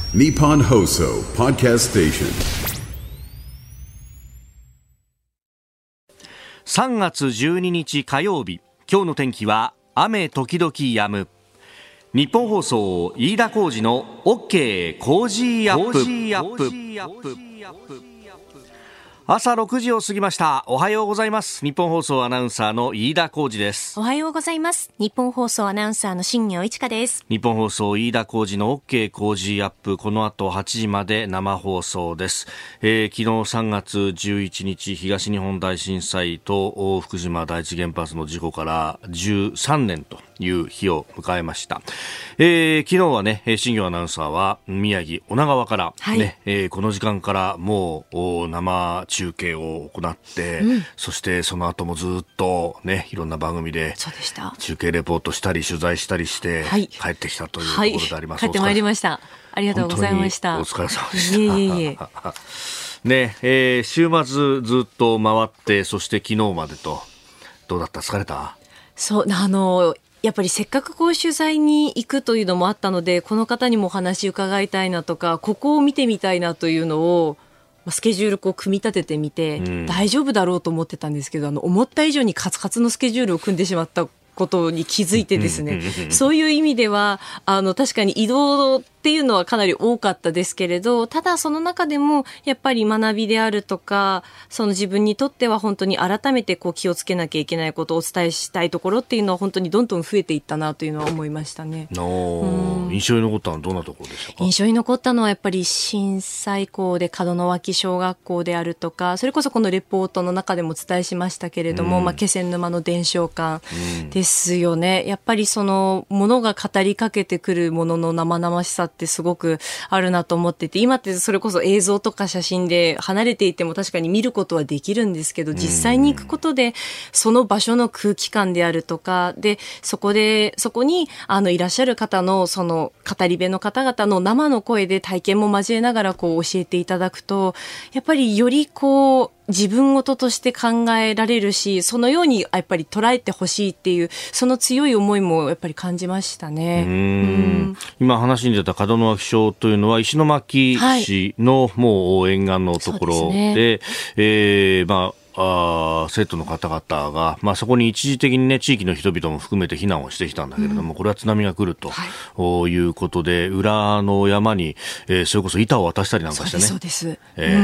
Nippon Hoso Podcast Station。 3月12日火曜日、今日の天気は雨時々止む。日本放送飯田浩司の OK 工事アップ。朝6時を過ぎました。おはようございます。日本放送アナウンサーの飯田浩司です。 おはようございます。日本放送アナウンサーの新業一華です。 日本放送飯田浩司の OK 工事アップ、この後8時まで生放送です。昨日3月11日東日本大震災と福島第一原発の事故から13年という日を迎えました。昨日はね、新業アナウンサーは宮城女川からね、この時間からもう生中継を行って、そしてその後もずっとね、いろんな番組で中継レポートしたり取材したりして帰ってきたというところであります。 帰ってまいりました。ありがとうございました。 お疲れ様でした。ね、週末ずっと回って、そして昨日までとどうだった？疲れた？ そう、やっぱりせっかくこう取材に行くというのもあったので、この方にもお話伺いたいなとか、ここを見てみたいなというのをスケジュールこう組み立ててみて、大丈夫だろうと思ってたんですけど、思った以上にカツカツのスケジュールを組んでしまったことに気づいてですね、そういう意味では確かに移動っていうのはかなり多かったですけれど、ただその中でもやっぱり学びであるとか、その自分にとっては本当に改めてこう気をつけなきゃいけないことをお伝えしたいところっていうのは本当にどんどん増えていったなというのは思いましたね。 印象に残ったのはどんなところでしたか？ 印象に残ったのはやっぱり震災校で門脇小学校であるとか、それこそこのレポートの中でもお伝えしましたけれども、気仙沼の伝承館ですよね。やっぱりそのものが語りかけてくるものの生々しさってすごくあるなと思っていて、今ってそれこそ映像とか写真で離れていても確かに見ることはできるんですけど、実際に行くことでその場所の空気感であるとかで、そこにいらっしゃる方のその語り部の方々の生の声で体験も交えながらこう教えていただくと、やっぱりよりこう自分事として考えられるし、そのようにやっぱり捉えてほしいっていうその強い思いもやっぱり感じましたね。 今話に出た門脇小というのは石巻市のもう沿岸のところで、生徒の方々が、そこに一時的にね、地域の人々も含めて避難をしてきたんだけれども、これは津波が来るということで、裏の山に、それこそ板を渡したりなんかしてね。 そうです。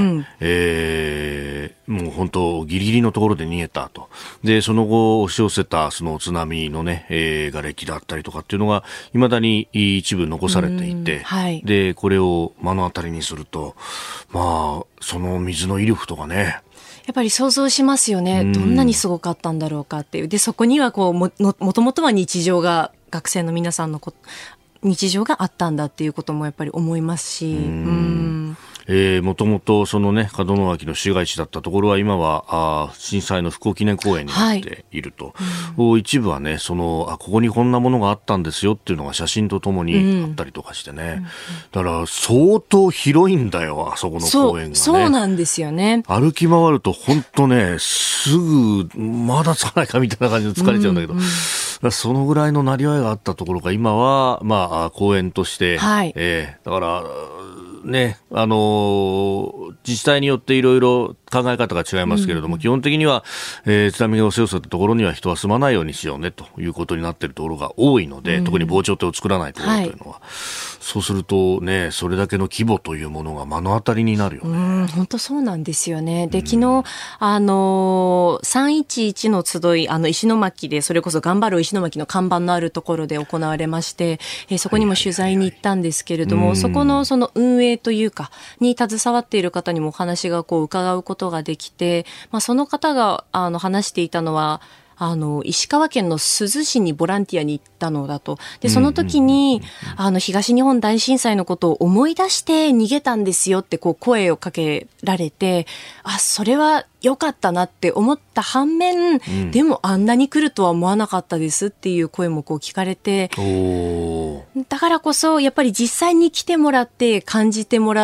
もう本当ギリギリのところで逃げたと。で、その後押し寄せたその津波のね、瓦礫だったりとかっていうのが未だに一部残されていて、で、これを目の当たりにすると、その水の威力とかね、 やっぱり想像しますよね。どんなにすごかったんだろうかっていう。で、そこにはこうもともとは日常が、学生の皆さんの日常があったんだっていうこともやっぱり思いますし。 もともとそのね、門脇の市街地だったところは今は震災の復興記念公園になっていると、一部はね、ここにこんなものがあったんですよっていうのが写真とともにあったりとかしてね、だから相当広いんだよ、あそこの公園がね。 そうなんですよね。 歩き回ると本当ね、すぐまだつかないかみたいな感じで疲れちゃうんだけど、そのぐらいのなりわいがあったところが今は公園として、だからね、自治体によっていろいろ考え方が違いますけれども、基本的には、津波が押し寄せたところには人は住まないようにしようねということになっているところが多いので、特に防潮堤を作らないところというのは、そうするとね、それだけの規模というものが目の当たりになるよね。 本当そうなんですよね。で、昨日311の集い、石巻で、それこそ頑張る石巻の看板のあるところで行われまして、そこにも取材に行ったんですけれども、そこのその運営というかに携わっている方にもお話がこう伺うことができて、その方が話していたのは、石川県の珠洲市にボランティアに行ったのだと。で、その時に、東日本大震災のことを思い出して逃げたんですよってこう声をかけられて、それは良かったなって思った反面、でもあんなに来るとは思わなかったですっていう声もこう聞かれて、だからこそやっぱり実際に来てもらって感じてもらうっ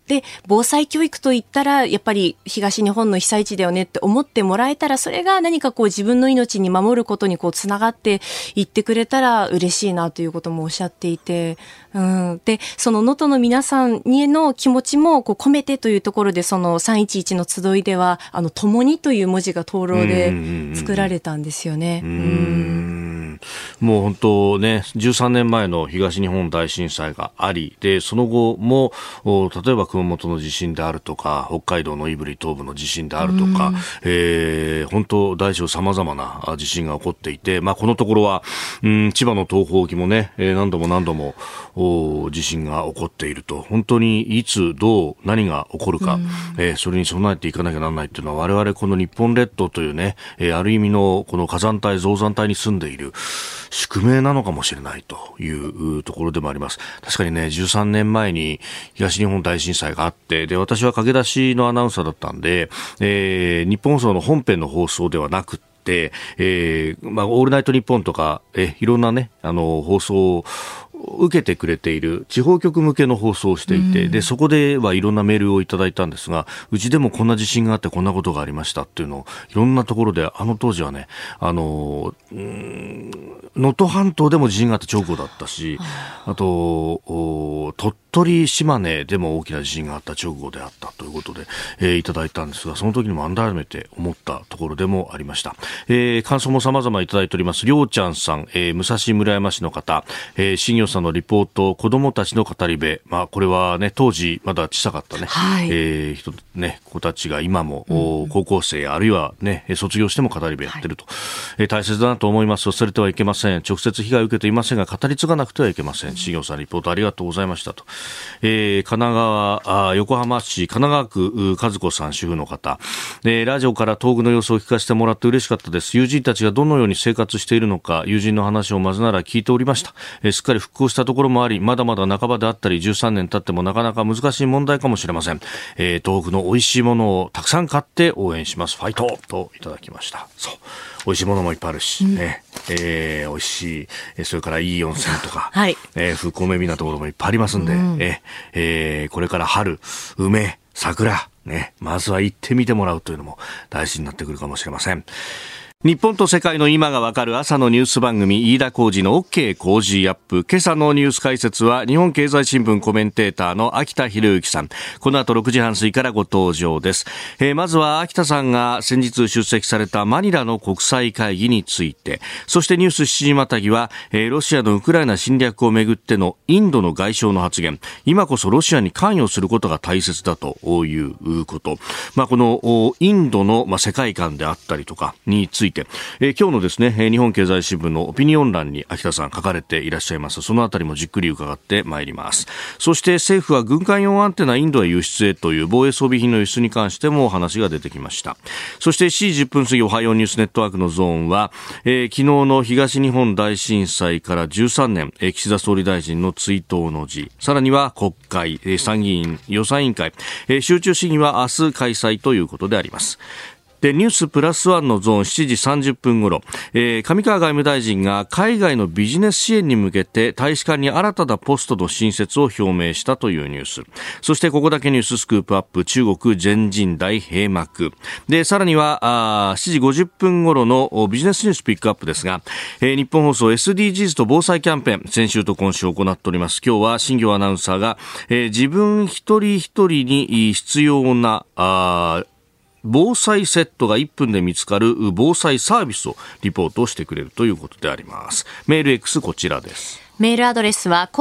で、防災教育といったらやっぱり東日本の被災地だよねって思ってもらえたら、それが何か自分の命に守ることにつながっていってくれたら嬉しいなということもおっしゃっていて、で、その能登の皆さんにの気持ちも込めてというところで、その311の集いでは共にという文字が灯籠で作られたんですよね。 もう本当ね、13年前の東日本大震災があり、でその後も例えば熊本の地震であるとか、北海道の胆振東部の地震であるとか、本当大小様々な地震が起こっていて、このところは千葉の東方沖もね、何度も地震が起こっていると、本当にいつどう何が起こるか、それに備えていかなきゃならないというのは、我々この日本列島というね、ある意味のこの火山帯造山帯に住んでいる宿命なのかもしれないというところでもあります。確かにね、13年前に東日本大震災があって、で私は駆け出しのアナウンサーだったんで、日本放送の本編の放送ではなくて、オールナイトニッポンとかいろんなね放送を受けてくれている地方局向けの放送をしていて、でそこではいろんなメールをいただいたんですが、うちでもこんな地震があってこんなことがありましたっていうのをいろんなところで、当時はね能登半島でも地震があって直後だったし、あと鳥取島根でも大きな地震があった直後であったということで、いただいたんですが、その時にも改めて思ったところでもありました。感想も様々いただいております。りょうちゃんさん、武蔵村山市の方、新業さんのリポート、子供たちの語り部、これはね、当時まだ小さかったね、子たちが今も、高校生あるいはね卒業しても語り部やってると、大切だなと思います。忘れてはいけません。直接被害を受けていませんが語り継がなくてはいけません。新業さんリポートありがとうございましたと。神奈川横浜市神奈川区和子さん主婦の方、ラジオから東北の様子を聞かせてもらって嬉しかったです。友人たちがどのように生活しているのか、友人の話をまずなら聞いておりました。すっかり復興したところもあり、まだまだ半ばであったり13年経ってもなかなか難しい問題かもしれません。東北の美味しいものをたくさん買って応援します。ファイトといただきました。そう、美味しいものもいっぱいあるし、美味しい、それからいい温泉とか、風光明媚なところもいっぱいありますんで、これから春、梅、桜、まずは行ってみてもらうというのも大事になってくるかもしれません。日本と世界の今がわかる朝のニュース番組、飯田浩司の OK 工事アップ。今朝のニュース解説は日本経済新聞コメンテーターの秋田博之さん。この後6時半過ぎからご登場です。まずは秋田さんが先日出席されたマニラの国際会議について、そしてニュース7時またぎは、ロシアのウクライナ侵略をめぐってのインドの外相の発言、今こそロシアに関与することが大切だということ、このインドの世界観であったりとかについて、今日のですね、日本経済新聞のオピニオン欄に秋田さん書かれていらっしゃいます。そのあたりもじっくり伺ってまいります。そして政府は軍艦用アンテナインドへ輸出へという防衛装備品の輸出に関しても話が出てきました。そして7時10分過ぎ、おはようニュースネットワークのゾーンは、昨日の東日本大震災から13年、岸田総理大臣の追悼の辞、さらには国会、参議院予算委員会、集中審議は明日開催ということであります。で、ニュースプラスワンのゾーン7時30分頃、上川外務大臣が海外のビジネス支援に向けて大使館に新たなポストの新設を表明したというニュース。そしてここだけニューススクープアップ、中国全人代閉幕。で、さらには7時50分頃のビジネスニュースピックアップですが、日本放送 SDGs と防災キャンペーン、先週と今週行っております。今日は新業アナウンサーが、自分一人一人に必要な防災セットが1分で見つかる防災サービスをリポートしてくれるということであります。メール X こちらです。 メールアドレスは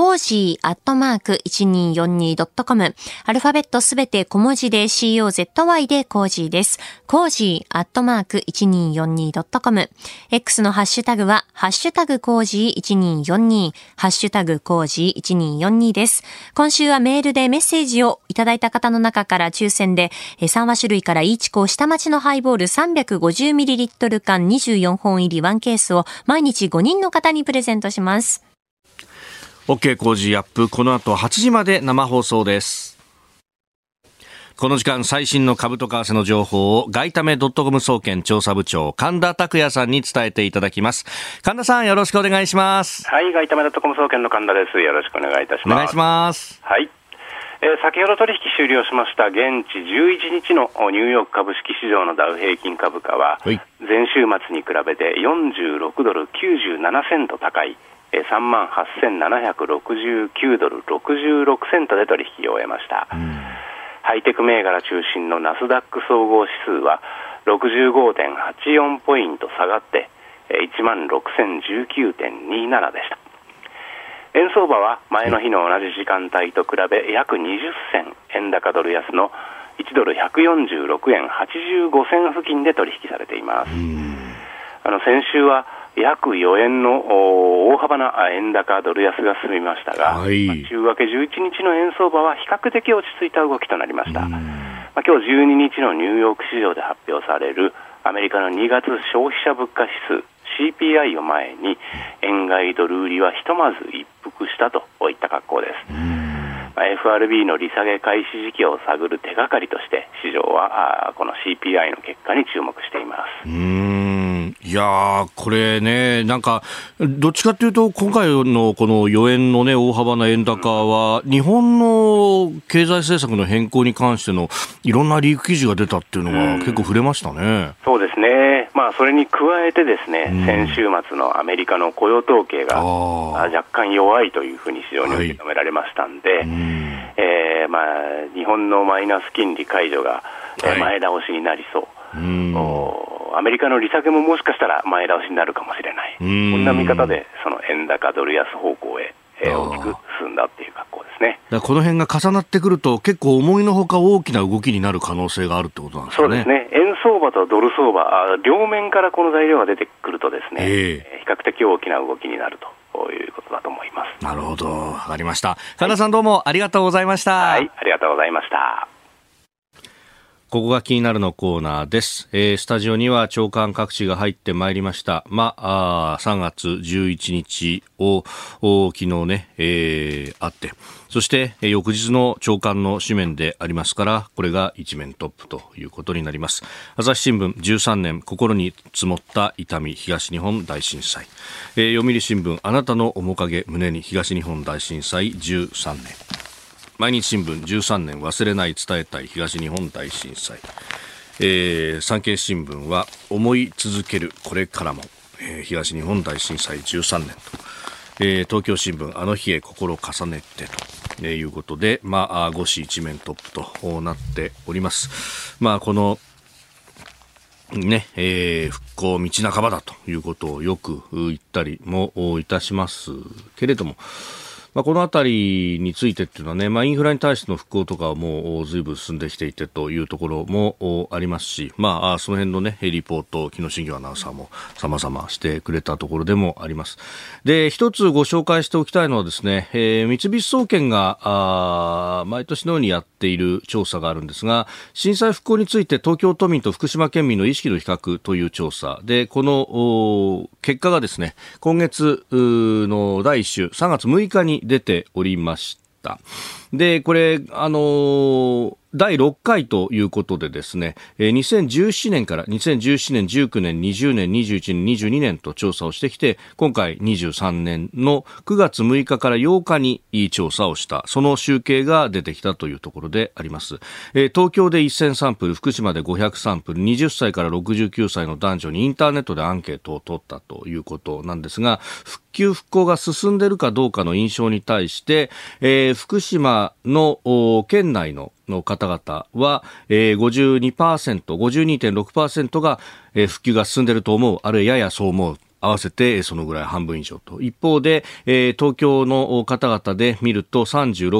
cozy@1242.com。アルファベットすべて小文字で COZY でcozyです。cozy@1242.com。X のハッシュタグはハッシュタグcozy1242、ハッシュタグcozy1242です。今週はメールでメッセージをいただいた方の中から抽選で3和種類からイーチコ下町のハイボール 350ml 缶24本入り1ケースを毎日5人の方にプレゼントします。 OK 工事アップ、この後8時まで生放送です。この時間最新の株と為替の情報を外為.com総研調査部長神田拓也さんに伝えていただきます。神田さん、よろしくお願いします。 はい、外為.com総研の神田です。よろしくお願いいたします。 お願いします。 はい、 先ほど取引終了しました現地11日のニューヨーク株式市場のダウ平均株価は、前週末に比べて46ドル97セント高い38,769ドル66セントで取引を終えました。ハイテク銘柄中心のナスダック総合指数は 65.84 ポイント下がって16,019.27 でした。円相場は前の日の同じ時間帯と比べ約20銭円高ドル安の1ドル146円85銭付近で取引されています。先週は約4円の大幅な円高ドル安が進みましたが、週明け11日の円相場は比較的落ち着いた動きとなりました。今日12日のニューヨーク市場で発表されるアメリカの2月消費者物価指数CPI を前に円買いドル売りはひとまず一服したといった格好です。FRB の利下げ開始時期を探る手がかりとして市場はこの CPI の結果に注目しています。 いやー、これね、なんかどっちかというと今回のこの4円のね大幅な円高は日本の経済政策の変更に関してのいろんなリーク記事が出たっていうのが結構触れましたね。 そうですね。それに加えてですね、先週末のアメリカの雇用統計が若干弱いというふうに市場に受け止められましたんで、日本のマイナス金利解除が前倒しになりそう。アメリカの利下げももしかしたら前倒しになるかもしれない。こんな見方でその円高ドル安方向へ大きく進んだっていう格好ですね。 だからこの辺が重なってくると結構思いのほか大きな動きになる可能性があるってことなんですかね。 そうですね。円相場とドル相場両面からこの材料が出てくるとですね、比較的大きな動きになるということだと思います。 なるほど、わかりました。神田さん、どうもありがとうございました。 はい、ありがとうございました。 ここが気になるのコーナーです。スタジオには長官各紙が入ってまいりました。3月11日を昨日ね、あって、そして翌日の長官の紙面でありますから、これが一面トップということになります。朝日新聞13年心に積もった痛み東日本大震災、読売新聞あなたの面影胸に東日本大震災13年、毎日新聞13年忘れない伝えたい東日本大震災、産経新聞は思い続けるこれからも、東日本大震災13年と、東京新聞あの日へ心重ねてということで、5紙一面トップとなっております。このね、復興道半ばだということをよく言ったりもいたしますけれども、このあたりについてっていうのはね、インフラに対しての復興とかはもう随分進んできていてというところもありますし、その辺のね、リポートを木野真行アナウンサーも様々してくれたところでもあります。で、一つご紹介しておきたいのはですね、三菱総研が毎年のようにやっている調査があるんですが、震災復興について東京都民と福島県民の意識の比較という調査で、この結果がですね、今月の第1週3月6日に出ておりました。で、これ第6回ということでですね、2017年から2017年、19年、20年、21年、22年と調査をしてきて、今回23年の9月6日から8日に調査をした、その集計が出てきたというところであります。東京で1000サンプル、福島で500サンプル、20歳から69歳の男女にインターネットでアンケートを取ったということなんですが、復旧復興が進んでいるかどうかの印象に対して、福島の県内の方々は、52%、52.6% が、復旧が進んでいると思う、あるいはややそう思う。合わせてそのぐらい半分以上と。一方で、東京の方々で見ると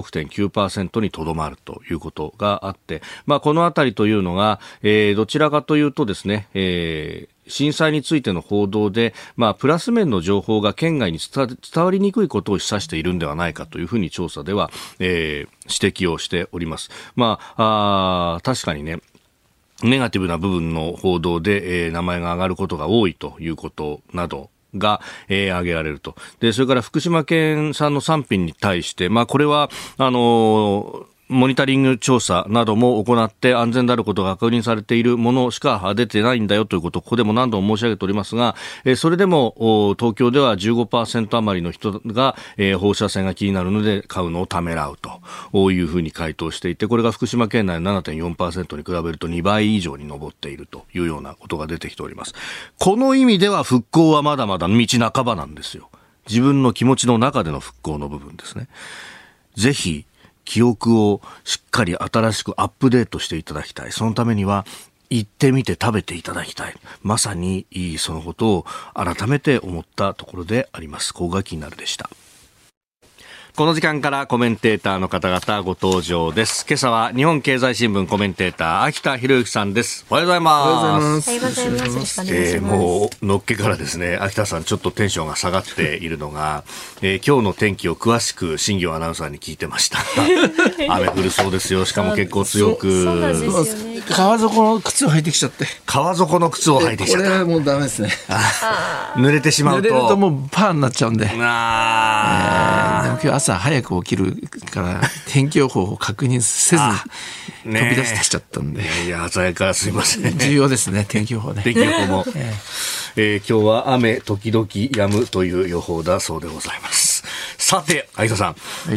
36.9% にとどまるということがあって、このあたりというのが、どちらかというとですね、震災についての報道で、プラス面の情報が県外に伝わりにくいことを示唆しているんではないかというふうに調査では、指摘をしております。確かにね、ネガティブな部分の報道で、名前が上がることが多いということなどが、挙げられると。で、それから福島県産の産品に対して、これは、 モニタリング調査なども行って安全であることが確認されているものしか出てないんだよということをここでも何度も申し上げておりますが、それでも東京では 15% 余りの人が、放射線が気になるので買うのをためらうというふうに回答していて、これが福島県内の 7.4% に比べると2倍以上に上っているというようなことが出てきております。この意味では復興はまだまだ道半ばなんですよ。自分の気持ちの中での復興の部分ですね。ぜひ記憶をしっかり新しくアップデートしていただきたい。そのためには行ってみて食べていただきたい。まさにそのことを改めて思ったところであります。ここが気になるでした。この時間からコメンテーターの方々ご登場です。今朝は日本経済新聞コメンテーター秋田博之さんです。おはようございます。 おはようございます。よろしくお願いします。 もうのっけからですね、秋田さんちょっとテンションが下がっているのが、今日の天気を詳しく新業アナウンサーに聞いてました。雨降るそうですよ。しかも結構強く。 そうなんですよね。 川底の靴を履いてきちゃって。 川底の靴を履いてきちゃった。 これはもうダメですね。 濡れてしまうと。 濡れるともうパーになっちゃうんで。でも今今日朝早く起きるから天気予報を確認せずに飛び出してきちゃったんで。 いや朝早くからすいません。 重要ですね、天気予報ね。 天気予報も。今日は雨時々止むという予報だそうでございます。さて相田さん、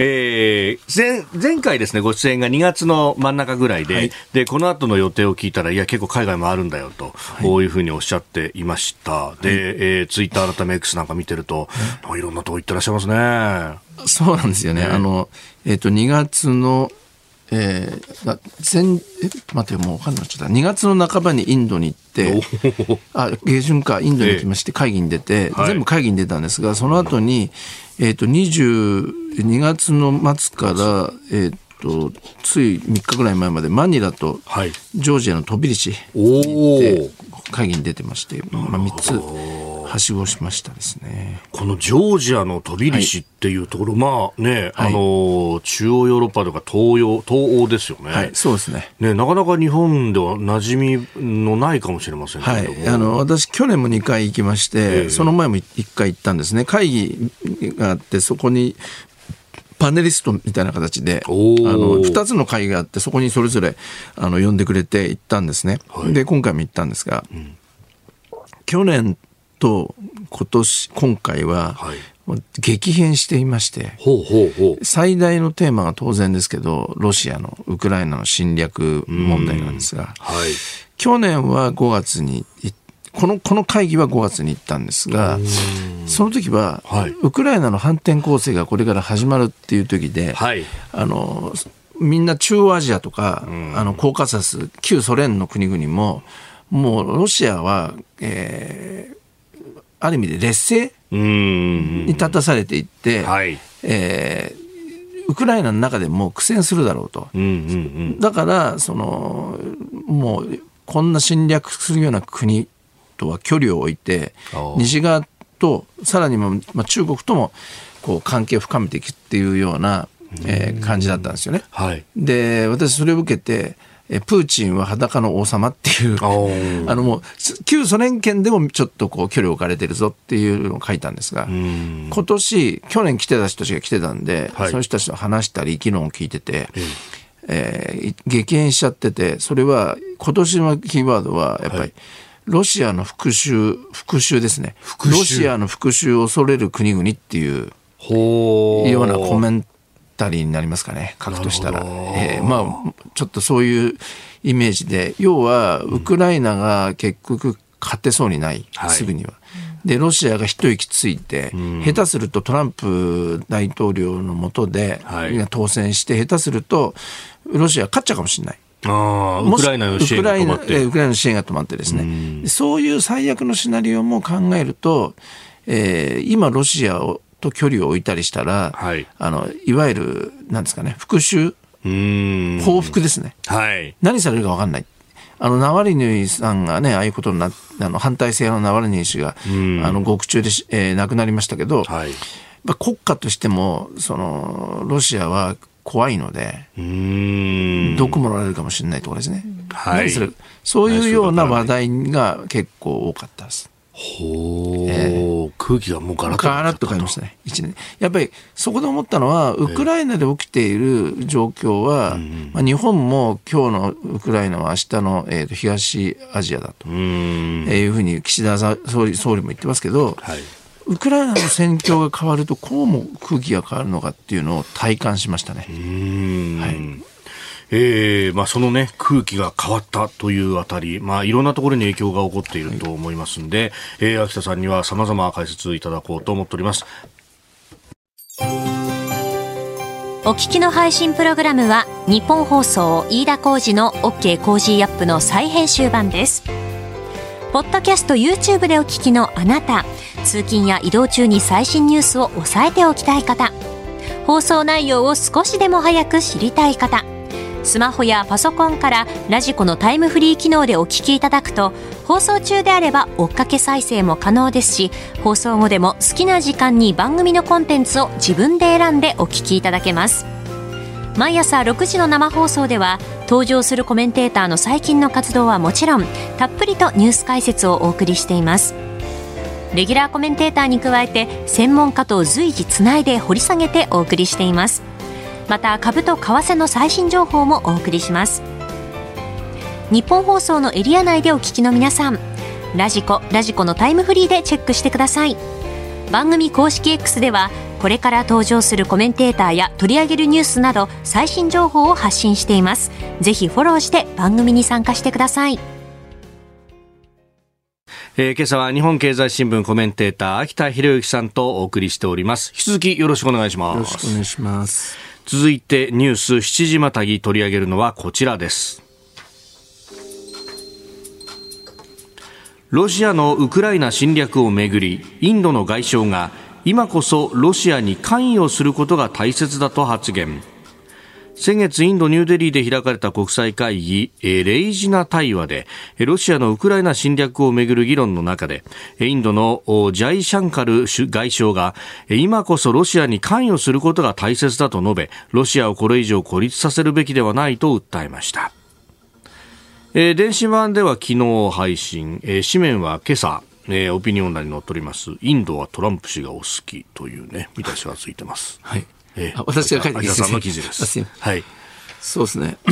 前回ですねご出演が2月の真ん中ぐらいで、はい、でこの後の予定を聞いたらいや結構海外もあるんだよと、こういうふうにおっしゃっていました。で、ツイッター改め X なんか見てると、いろんなとこ行ってらっしゃいますね。 そうなんですよね。2月の待ってもう分かんなくなっちゃった。2月の半ばにインドに行って下旬かインドに行きまして会議に出て、全部会議に出たんですが、その後に、2月の末からつい3日ぐらい前までマニラとジョージアのトビリシに行って会議に出てまして、3つはしごしましたですね。 このジョージアのトビリシっていうところ、中央ヨーロッパとか東欧ですよね。 はい、そうですね。 なかなか日本では馴染みのないかもしれませんけれども、 私去年も2回行きまして、その前も1回行ったんですね。会議があってそこにパネリストみたいな形で2つの会があって、そこにそれぞれ呼んでくれて行ったんですね。で今回も行ったんですが、去年と今回は激変していまして、最大のテーマは当然ですけどロシアのウクライナの侵略問題なんですが、去年は5月にこの会議は5月に行ったんですが、その時は、ウクライナの反転攻勢がこれから始まるっていう時で、みんな中央アジアとか、コーカサス旧ソ連の国々ももうロシアは、ある意味で劣勢に立たされていって、ウクライナの中でも苦戦するだろうと、だからもうこんな侵略するような国とは距離を置いて、西側とさらに中国ともこう関係を深めていくっていうような、感じだったんですよね。で私それを受けてプーチンは裸の王様っていうもう旧ソ連圏でもちょっとこう距離を置かれてるぞっていうのを書いたんですが、去年来てた人たちが来てたんで、その人たちと話したり議論を聞いてて、激変しちゃってて、それは今年のキーワードはやっぱり、ロシアの復讐ですね。ロシアの復讐を恐れる国々っていうようなコメンタリーになりますかね、書くとしたら。ちょっとそういうイメージで、要はウクライナが結局勝てそうにない、すぐには。でロシアが一息ついて、下手するとトランプ大統領の下で、当選して、下手するとロシア勝っちゃうかもしれない。 ウクライナの支援が止まってウクライナの支援が止まってですね、そういう最悪のシナリオも考えると、今ロシアと距離を置いたりしたら、いわゆるなんですかね、復讐、報復ですね、何されるか分かんない。ナワリヌイさんがね、ああいうことに反対性のナワリヌイ氏が獄中で、亡くなりましたけど、国家としてもロシアは怖いので、毒もられるかもしれないところですね。そういうような話題が結構多かったです。 空気がもうガラッと変わりましたね。1年。やっぱりそこで思ったのは、ウクライナで起きている状況は、日本も今日のウクライナは明日の、東アジアだというふうに岸田総理も言ってますけど、はい、ウクライナの戦況が変わるとこうも空気が変わるのかっていうのを体感しましたね。はい。 そのね、空気が変わったというあたり、いろんなところに影響が起こっていると思いますんで、秋田さんには様々解説いただこうと思っております。 お聞きの配信プログラムは日本放送飯田浩司の OK コージーアップの再編集版です。ポッドキャスト YouTube でお聞きのあなた、通勤や移動中に最新ニュースを押さえておきたい方、放送内容を少しでも早く知りたい方、スマホやパソコンからラジコのタイムフリー機能でお聞きいただくと、放送中であれば追っかけ再生も可能ですし、放送後でも好きな時間に番組のコンテンツを自分で選んでお聞きいただけます。毎朝6時の生放送では、登場するコメンテーターの最近の活動はもちろん、たっぷりとニュース解説をお送りしています。レギュラーコメンテーターに加えて、専門家と随時つないで掘り下げてお送りしています。また株と為替の最新情報もお送りします。日本放送のエリア内でお聞きの皆さん、ラジコのタイムフリーでチェックしてください。番組公式 X ではこれから登場するコメンテーターや取り上げるニュースなど最新情報を発信しています。ぜひフォローして番組に参加してください。 今朝は日本経済新聞コメンテーター秋田博之さんとお送りしております。引き続きよろしくお願いします。 よろしくお願いします。 続いてニュース7時またぎ取り上げるのはこちらです。ロシアのウクライナ侵略をめぐり、インドの外相が今こそロシアに関与することが大切だと発言。先月インドニューデリーで開かれた国際会議レイジナ対話でロシアのウクライナ侵略をめぐる議論の中でインドのジャイシャンカル外相が今こそロシアに関与することが大切だと述べ、ロシアをこれ以上孤立させるべきではないと訴えました。電子版では昨日配信、紙面は今朝オピニオン欄に載っております。インドはトランプ氏がお好きというね見出しがついてます。 はい。私が書いて秋田さんの記事です。はい。 そうですね。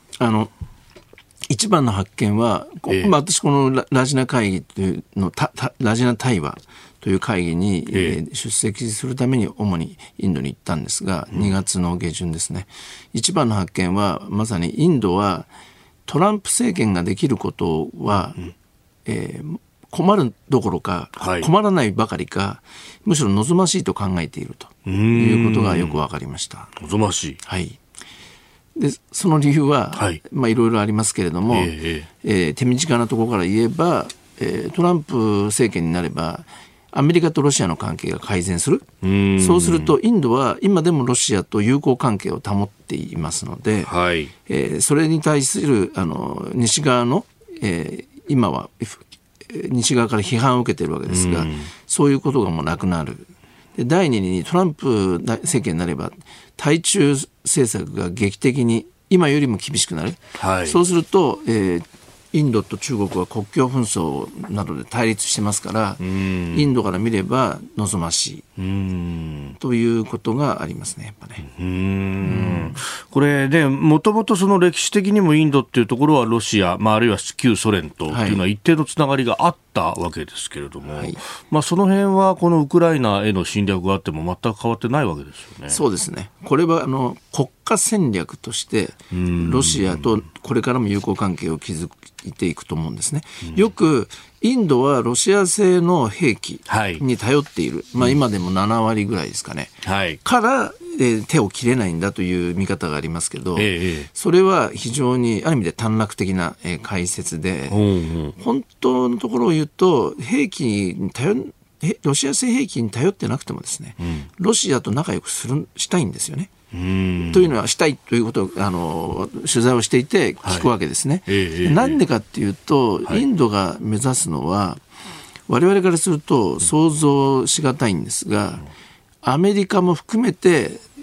一番の発見は、私このラジナ会議というのラジナ対話という会議に、出席するために主にインドに行ったんですが、2月の下旬ですね。一番の発見はまさにインドはトランプ政権ができることは、困るどころか、困らないばかりか、むしろ望ましいと考えているということがよく分かりました。 望ましい。 はい。で、その理由は、いろいろありますけれども、手短なところから言えば、トランプ政権になれば、アメリカとロシアの関係が改善する。そうすると、インドは今でもロシアと友好関係を保っていますので、それに対する西側の、今は西側から批判を受けているわけですが、そういうことがもうなくなる。で、第二にトランプ政権になれば対中政策が劇的に今よりも厳しくなる、そうすると、インドと中国は国境紛争などで対立してますから、インドから見れば望ましいということがありますね、やっぱね。 これでもともとその歴史的にもインドっていうところはロシア、あるいは旧ソ連とっていうのは一定のつながりがあったわけですけれども、その辺はこのウクライナへの侵略があっても全く変わってないわけですよね。 そうですね。これは国家戦略としてロシアとこれからも友好関係を築いていくと思うんですね。よくインドはロシア製の兵器に頼っている、今でも7割ぐらいですかね、から手を切れないんだという見方がありますけど、それは非常にある意味で短絡的な解説で、本当のところを言うとロシア製兵器に頼ってなくてもですね、ロシアと仲良くしたいんですよね。というのはしたいということを取材をしていて聞くわけですね。なんでかっていうと、インドが目指すのは我々からすると想像しがたいんですが、アメリカも含めて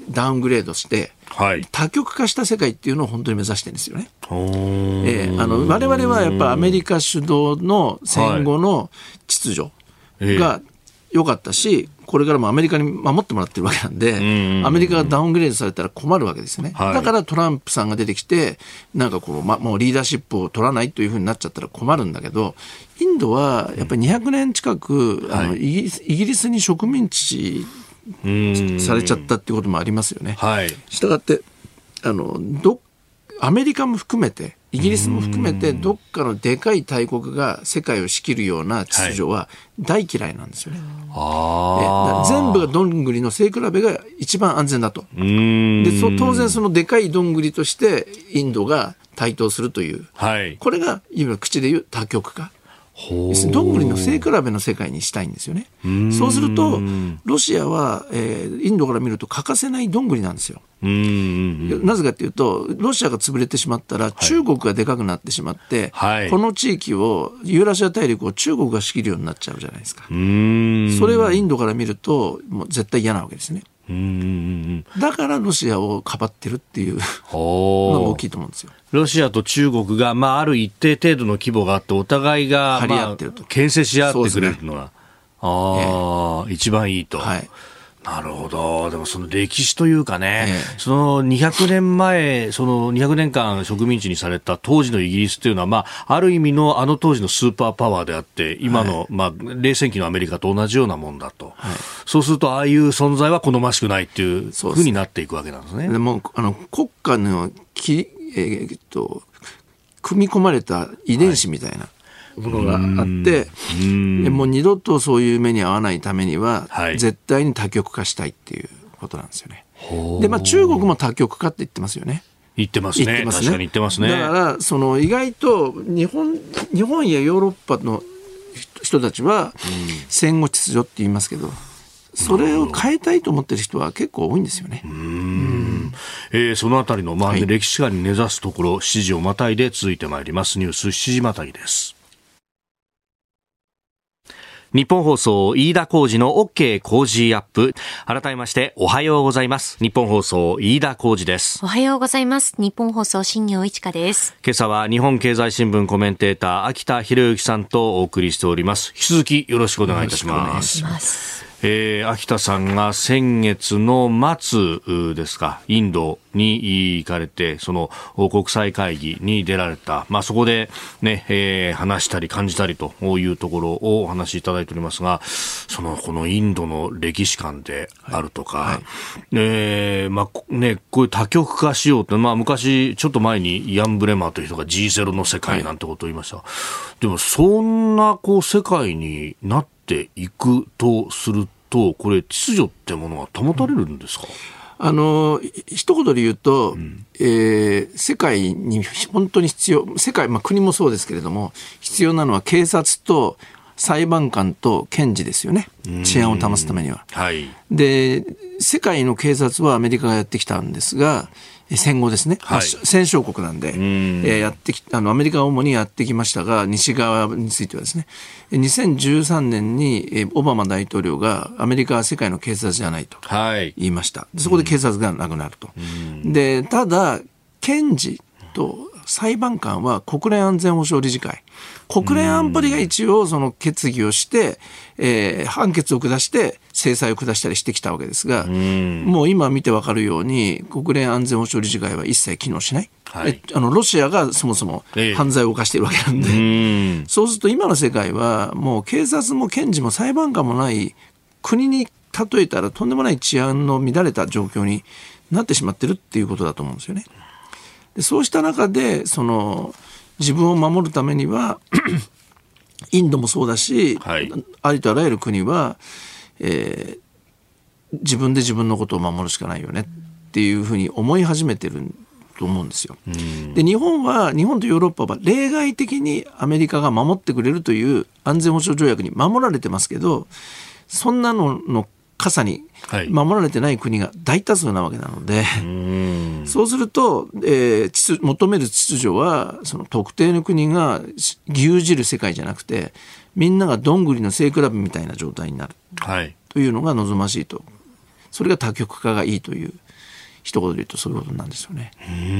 ダウングレードして、 はい、 多極化した世界っていうのを本当に目指してるんですよね。我々はやっぱアメリカ主導の戦後の秩序が良かったし、これからもアメリカに守ってもらってるわけなんで、アメリカがダウングレードされたら困るわけですよね、はい、だからトランプさんが出てきてなんかもうリーダーシップを取らないというふうになっちゃったら困るんだけど、インドはやっぱり200年近く、イギリスに植民地されちゃったっていうこともありますよね。 はい、 したがってアメリカも含めてイギリスも含めてどっかのでかい大国が世界を仕切るような秩序は大嫌いなんですよね。全部がどんぐりの背比べが一番安全だと。で当然そのでかいどんぐりとしてインドが台頭するという、はい、これが今口で言う多極化、どんぐりの背比べの世界にしたいんですよね。そうするとロシアは、インドから見ると欠かせないどんぐりなんですよ。なぜかというとロシアが潰れてしまったら中国がでかくなってしまって、はい、この地域をユーラシア大陸を中国が仕切るようになっちゃうじゃないですか。それはインドから見るともう絶対嫌なわけですね。だからロシアをかばってるっていうのが大きいと思うんですよ。 ロシアと中国が、ある一定程度の規模があってお互いが、 張り合ってると、 牽制し合ってくれるのは、一番いいと、はい、なるほど。でもその歴史というかね、その200年前、その200年間植民地にされた当時のイギリスというのは、ある意味のあの当時のスーパーパワーであって、今の、冷戦期のアメリカと同じようなもんだと。はい、そうすると、ああいう存在は好ましくないっていうふうになっていくわけなんですね。 でも国家の組み込まれた遺伝子みたいなものがあって、もう二度とそういう目に遭わないためには、絶対に多極化したいっていうことなんですよね。で、中国も多極化って言ってますよね。 言ってますね。確かに言ってますね。 だから意外と日本やヨーロッパの人たちは戦後秩序って言いますけど、それを変えたいと思ってる人は結構多いんですよね。 そのあたりの、歴史観に根ざすところ、7時をまたいで続いてまいります。ニュース7時またぎです。日本放送飯田浩司の OK 工事アップ。改めましておはようございます。日本放送飯田浩司です。 おはようございます。日本放送新業一華です。 今朝は日本経済新聞コメンテーター秋田博之さんとお送りしております。引き続きよろしくお願いいたします。秋田さんが先月の末ですか、インドに行かれて、その国際会議に出られた、そこでね、話したり感じたりというところをお話しいただいておりますが、このインドの歴史観であるとか、こういう多極化しようって、昔ちょっと前にイアン・ブレマーという人が G0 の世界なんてことを言いました。でもそんな世界になっていくとすると、これ秩序ってものは保たれるんですか？ 一言で言うと、世界に本当に必要、国もそうですけれども、必要なのは警察と裁判官と検事ですよね。治安を保つためには。はい、で、世界の警察はアメリカがやってきたんですが、戦後ですね、戦勝国なんで、アメリカが主にやってきましたが、西側についてはですね、2013年にオバマ大統領がアメリカは世界の警察じゃないと言いました。そこで警察がなくなると。で、ただ検事と裁判官は国連安全保障理事会、国連安保理が一応その決議をして、判決を下して制裁を下したりしてきたわけですが、もう今見てわかるように国連安全保障理事会は一切機能しない、ロシアがそもそも犯罪を犯しているわけなんで、そうすると今の世界はもう警察も検事も裁判官もない国に例えたらとんでもない治安の乱れた状況になってしまってるっていうことだと思うんですよね。で、そうした中で自分を守るためにはインドもそうだし、ありとあらゆる国は、自分で自分のことを守るしかないよねっていうふうに思い始めてると思うんですよ。で、日本とヨーロッパは例外的にアメリカが守ってくれるという安全保障条約に守られてますけど、そんなのの傘に守られてない国が大多数なわけなので、そうすると、求める秩序はその特定の国が牛耳る世界じゃなくて、みんながどんぐりの背比べみたいな状態になる、というのが望ましいと。それが多極化がいいという一言で言うとそういうことなんですよね。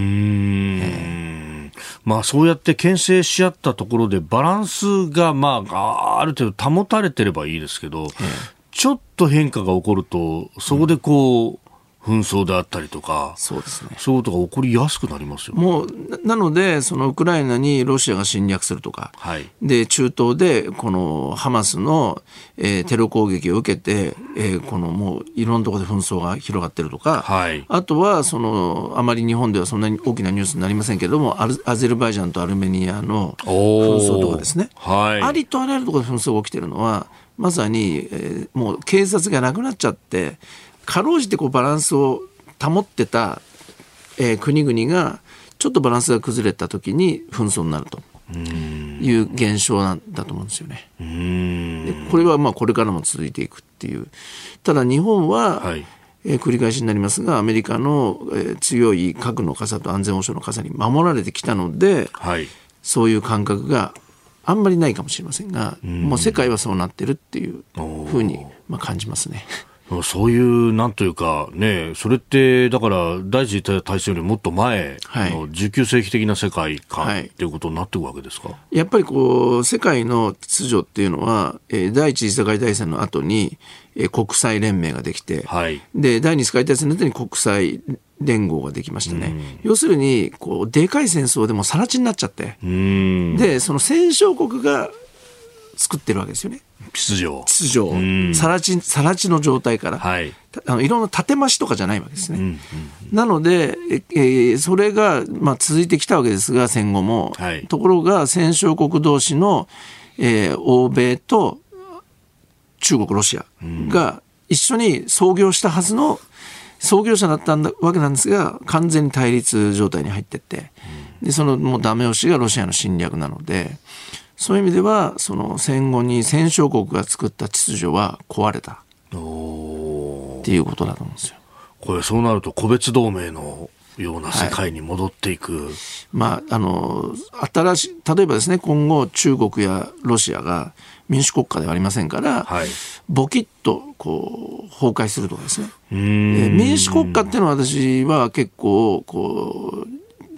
まあ、そうやって牽制し合ったところでバランスが、まあ、ある程度保たれてればいいですけど、ちょっと変化が起こるとそこでこう、紛争であったりとか、そうですね、そういうことが起こりやすくなりますよ。 もうなのでそのウクライナにロシアが侵略するとか、で中東でこのハマスの、テロ攻撃を受けて、このもういろんなところで紛争が広がってるとか、あとはそのあまり日本ではそんなに大きなニュースになりませんけれども、アゼルバイジャンとアルメニアの紛争とかですね、ありとあらゆるところで紛争が起きているのはまさに、もう警察がなくなっちゃってかろうじてこうバランスを保ってた、国々がちょっとバランスが崩れた時に紛争になるという現象なんだと思うんですよね。でこれはまあこれからも続いていくっていう。ただ日本は、繰り返しになりますがアメリカの、強い核の傘と安全保障の傘に守られてきたので、そういう感覚があんまりないかもしれませんが、もう世界はそうなってるっていうふうに、感じますね。 そういうなんというかね、それってだから第一次大戦よりもっと前の19世紀的な世界観っていうことになっていくわけですか。 やっぱりこう世界の秩序っていうのは、第一次世界大戦の後に、国際連盟ができて、で第二次世界大戦の後に国際連合ができましたね。要するにこうでかい戦争でも更地になっちゃって、でその戦勝国が作ってるわけですよね。 秩序をさら地の状態から、いろんな建て増しとかじゃないわけですね。なので、それが、続いてきたわけですが戦後も、ところが戦勝国同士の、欧米と中国ロシアが一緒に創業したはずの創業者だったわけなんですが完全に対立状態に入っていって、でそのもうダメ押しがロシアの侵略なので、そういう意味ではその戦後に戦勝国が作った秩序は壊れたっていうことだと思うんですよ。 これそうなると個別同盟のような世界に戻っていく、新しい例えばですね、今後中国やロシアが民主国家ではありませんから、ボキッとこう崩壊するとかですね、民主国家っていうのは私は結構こう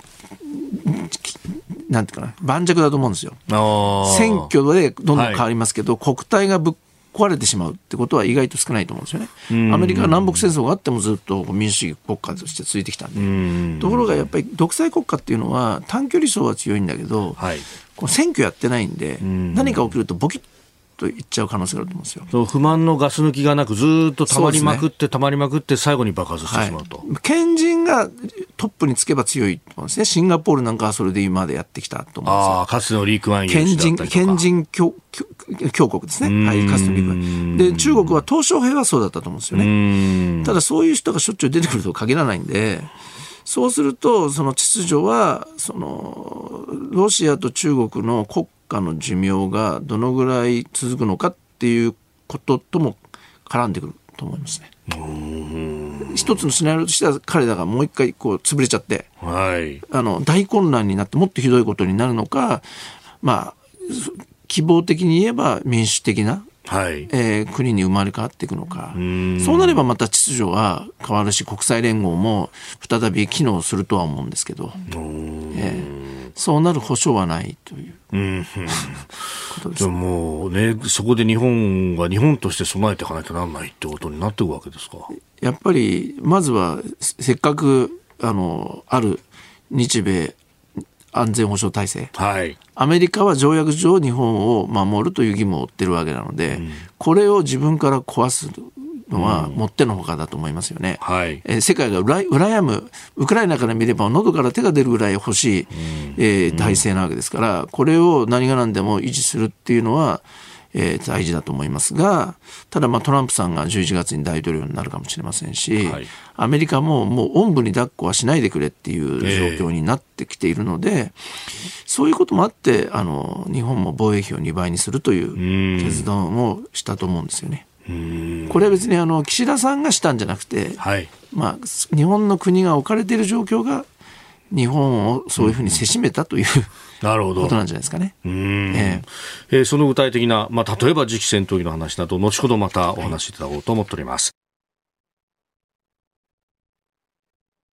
なんていうかな、盤石だと思うんですよ。選挙でどんどん変わりますけど、国体がぶっ壊れてしまうってことは意外と少ないと思うんですよね。アメリカは南北戦争があってもずっと民主主義国家として続いてきたんで、ところがやっぱり独裁国家っていうのは短距離走は強いんだけど、こう選挙やってないんで、何か起きるとボキッといっちゃう可能性があると思うんですよ。 そう不満のガス抜きがなくずっと溜まりまくって、溜まりまくって最後に爆発してしまうと、 賢人がトップにつけば強いと思うんですね。シンガポールなんかはそれで今までやってきたと思うんですよ。 かつてのリー・クワンユー氏だったりとか賢人強国ですね。かつてのリー・クワンで中国は鄧小平はそうだったと思うんですよね。ただそういう人がしょっちゅう出てくるとは限らないんで、そうするとその秩序はそのロシアと中国の国家の寿命がどのぐらい続くのかっていうこととも絡んでくると思いますね。一つのシナリオとしては彼らがもう一回こう潰れちゃって、大混乱になってもっとひどいことになるのか、希望的に言えば民主的な、国に生まれ変わっていくのか。そうなればまた秩序は変わるし国際連合も再び機能するとは思うんですけど、そうなる保証はないということです。 でもね、そこで日本が日本として備えていかなきゃならないってことになっていくわけですか。 やっぱりまずはせっかくある日米安全保障体制、アメリカは条約上日本を守るという義務を負ってるわけなので、これを自分から壊すのはもってのほかだと思いますよね。世界が羨むウクライナから見れば喉から手が出るぐらい欲しい、体制なわけですから、これを何が何でも維持するっていうのは、大事だと思いますが、ただトランプさんが11月に大統領になるかもしれませんし、アメリカももうおんぶに抱っこはしないでくれっていう状況になってきているので、そういうこともあって日本も防衛費を2倍にするという決断をしたと思うんですよね。これは別に岸田さんがしたんじゃなくて、日本の国が置かれている状況が日本をそういうふうにせしめたということなんじゃないですかね。 その具体的な、例えば次期戦闘機の話など後ほどまたお話しいただこうと思っております。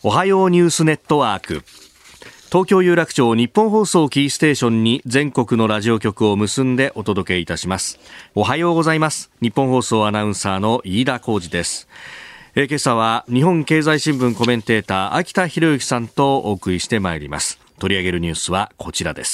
おはようニュースネットワーク、東京有楽町日本放送キーステーションに全国のラジオ局を結んでお届けいたします。おはようございます。日本放送アナウンサーの飯田浩司です。今朝は日本経済新聞コメンテーター秋田博之さんとお送りしてまいります。取り上げるニュースはこちらです。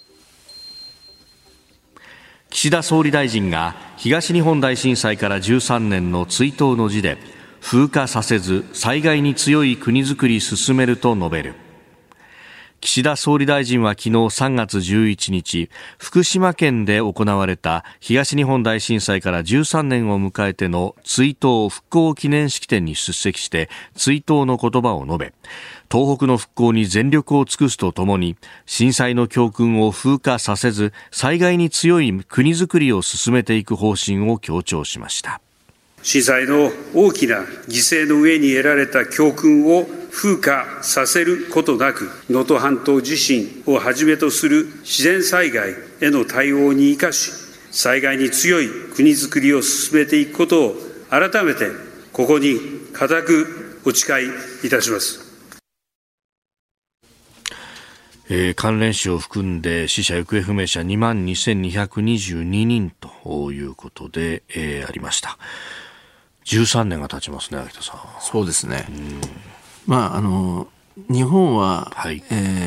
岸田総理大臣が東日本大震災から13年の追悼の辞で、風化させず災害に強い国づくり進めると述べる。岸田総理大臣は昨日3月11日、福島県で行われた東日本大震災から13年を迎えての追悼復興記念式典に出席して追悼の言葉を述べ、東北の復興に全力を尽くすとともに、震災の教訓を風化させず災害に強い国づくりを進めていく方針を強調しました。 震災の大きな犠牲の上に得られた教訓を風化させることなく、能登半島地震をはじめとする自然災害への対応に生かし、災害に強い国づくりを進めていくことを改めてここに固くお誓いいたします。 関連死を含んで死者行方不明者22,222人ということで、ありました。13年が経ちますね、秋田さん。 そうですね。日本は、はい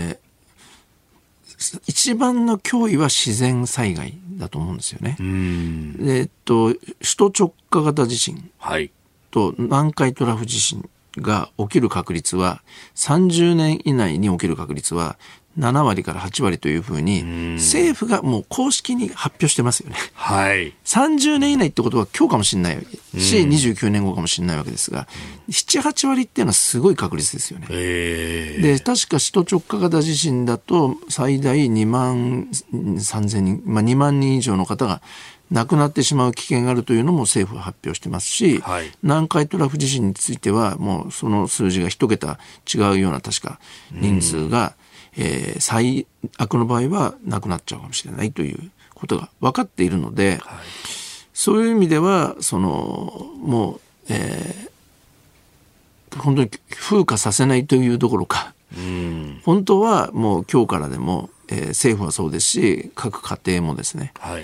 一番の脅威は自然災害だと思うんですよね。首都直下型地震と南海トラフ地震が起きる確率は、30年以内に起きる確率は7割から8割というふうに政府がもう公式に発表してますよね。 はい、 30年以内ってことは今日かもしれないし、29年後かもしれないわけですが、7、8割っていうのはすごい確率ですよね。で、確か首都直下型地震だと最大2万3000人、2万人以上の方が亡くなってしまう危険があるというのも政府は発表してますし、はい、南海トラフ地震についてはもうその数字が1桁違うような確か人数が、最悪の場合はなくなっちゃうかもしれないということが分かっているので、はい、そういう意味ではもう、本当に風化させないというどころか、本当はもう今日からでも、政府はそうですし各家庭もですね、はい、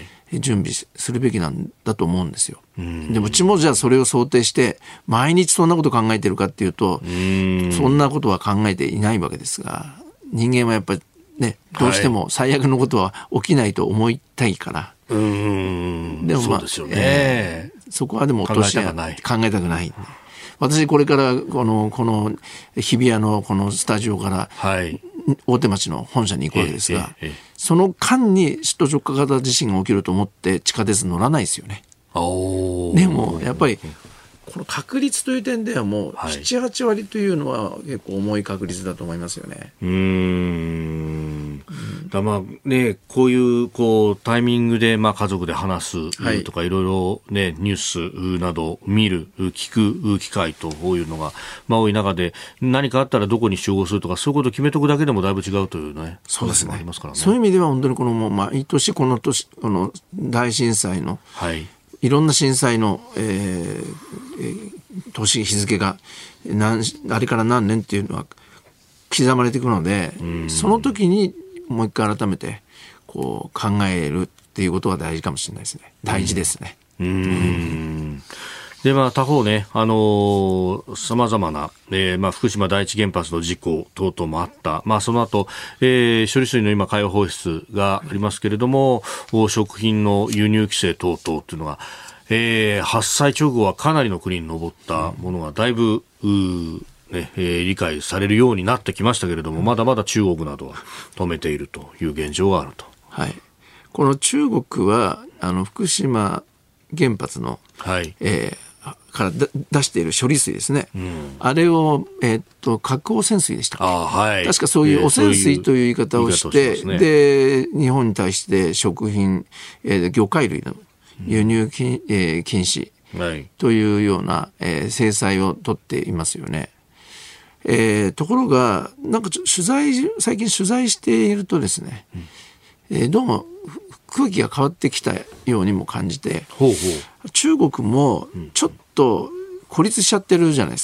準備するべきなんだと思うんですよ。でもうちもじゃあそれを想定して毎日そんなこと考えてるかっていうと、そんなことは考えていないわけですが、人間はやっぱりね、どうしても最悪のことは起きないと思いたいから、でもそうですよね、 そこはでも考えたくない。私これからこの日比谷のこのスタジオから大手町の本社に行くわけですが、その間に首都直下型地震が起きると思って地下鉄乗らないですよね。でもやっぱりこの確率という点ではもう7、8割というのは結構重い確率だと思いますよね。 こういうタイミングで家族で話すとか、いろいろねニュースなど見る聞く機会というのが多い中で、何かあったらどこに集合するとか、そういうことを決めておくだけでもだいぶ違うというね。 そうですね。 ありますからね。 そういう意味では本当に毎年この大震災の、はいいろんな震災の、年日付があれから何年っていうのは刻まれていくので、その時にもう一回改めて考えるっていうことが大事かもしれないですね。大事ですね。 で他方ね、様々な、福島第一原発の事故等々もあった。その後、処理水の今海洋放出がありますけれども、食品の輸入規制等々っていうのが、発災直後はかなりの国に上ったものがだいぶ、理解されるようになってきましたけれども、まだまだ中国などは止めているという現状があると。 はい。この中国は福島原発の、はいから出している処理水ですね、あれを、核汚染水でした、はい、確かそういう汚染水という言い方をして、で日本に対して食品、魚介類の輸入禁止というような、制裁を取っていますよね。ところがなんか最近取材しているとですね、どうも空気が変わってきたようにも感じて、中国もちょっと孤立しちゃってるじゃないですか。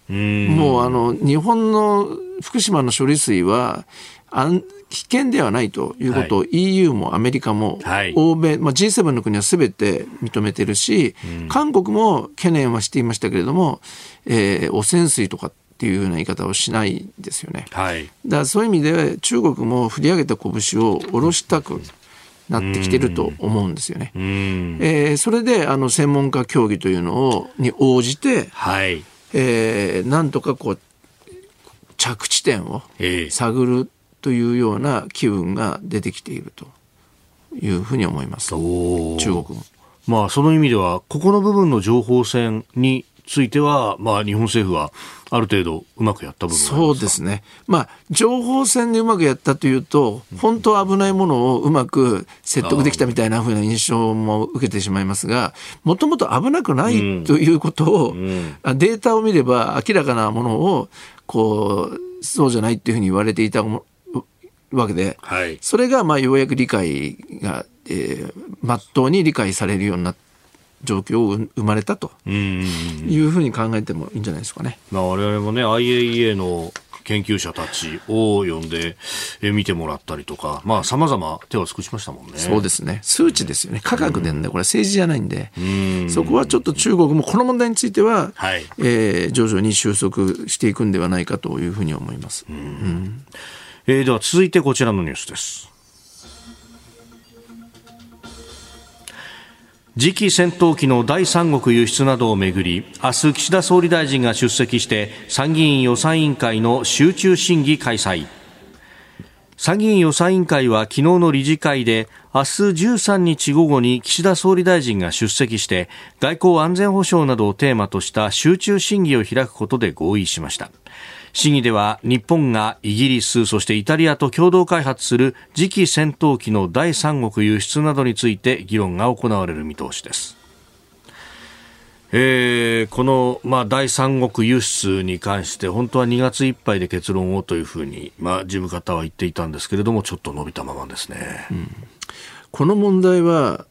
もう日本の福島の処理水は危険ではないということを EU もアメリカも欧米、G7 の国は全て認めてるし、韓国も懸念はしていましたけれども、汚染水とかっていうような言い方をしないですよね。だからそういう意味で中国も振り上げた拳を下ろしたくなってきてると思うんですよね。それで専門家協議というのに応じて、なんとかこう着地点を探るというような機運が出てきているというふうに思います。中国も。 その意味ではここの部分の情報戦については、日本政府はある程度うまくやった部分がありますか？ そうですね。情報戦でうまくやったというと、本当は危ないものをうまく説得できたみたいな風な印象も受けてしまいますが、もともと危なくないということを、データを見れば明らかなものをそうじゃないっていうふうに言われていたわけで、それがようやく理解が、真っ当に理解されるようになった状況を生まれたというふうに考えてもいいんじゃないですかね。 我々もね IAEA の研究者たちを呼んで見てもらったりとか、様々手を尽くしましたもんね。 そうですね。数値ですよね。科学でんで、これ政治じゃないんで、そこはちょっと中国もこの問題については、徐々に収束していくんではないかというふうに思います。 では続いてこちらのニュースです。次期戦闘機の第三国輸出などをめぐり、明日岸田総理大臣が出席して参議院予算委員会の集中審議開催。参議院予算委員会は昨日の理事会で明日13日午後に岸田総理大臣が出席して外交安全保障などをテーマとした集中審議を開くことで合意しました。審議では日本がイギリスそしてイタリアと共同開発する次期戦闘機の第三国輸出などについて議論が行われる見通しです。この、第三国輸出に関して本当は2月いっぱいで結論をというふうに、事務方は言っていたんですけれども、ちょっと伸びたままですね。 この問題は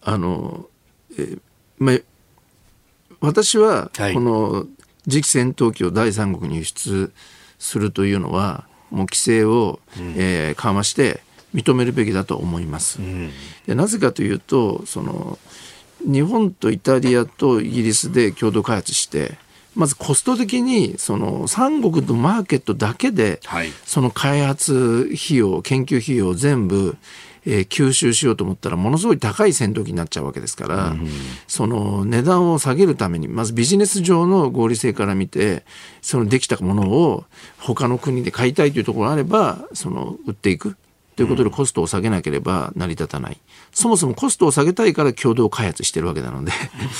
私はこの次期戦闘機を第三国に輸出するというのはもう規制を、緩和して認めるべきだと思います。でなぜかというと、日本とイタリアとイギリスで共同開発して、まずコスト的に三国のマーケットだけで、その開発費用研究費用を全部、吸収しようと思ったらものすごい高い戦闘機になっちゃうわけですから、その値段を下げるためにまずビジネス上の合理性から見て、そのできたものを他の国で買いたいというところがあれば売っていくということでコストを下げなければ成り立たない。そもそもコストを下げたいから共同開発してるわけなので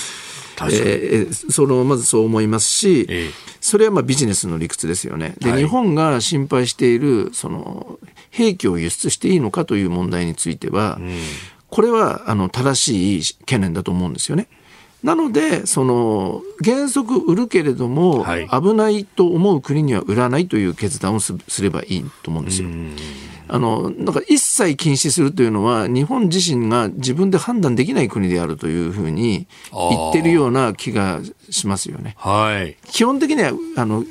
まずそう思いますし、それはビジネスの理屈ですよね。で、日本が心配している兵器を輸出していいのかという問題については、これは正しい懸念だと思うんですよね。なので原則売るけれども、危ないと思う国には売らないという決断をすればいいと思うんですよ。だから一切禁止するというのは日本自身が自分で判断できない国であるというふうに言ってるような気がしますよね。基本的には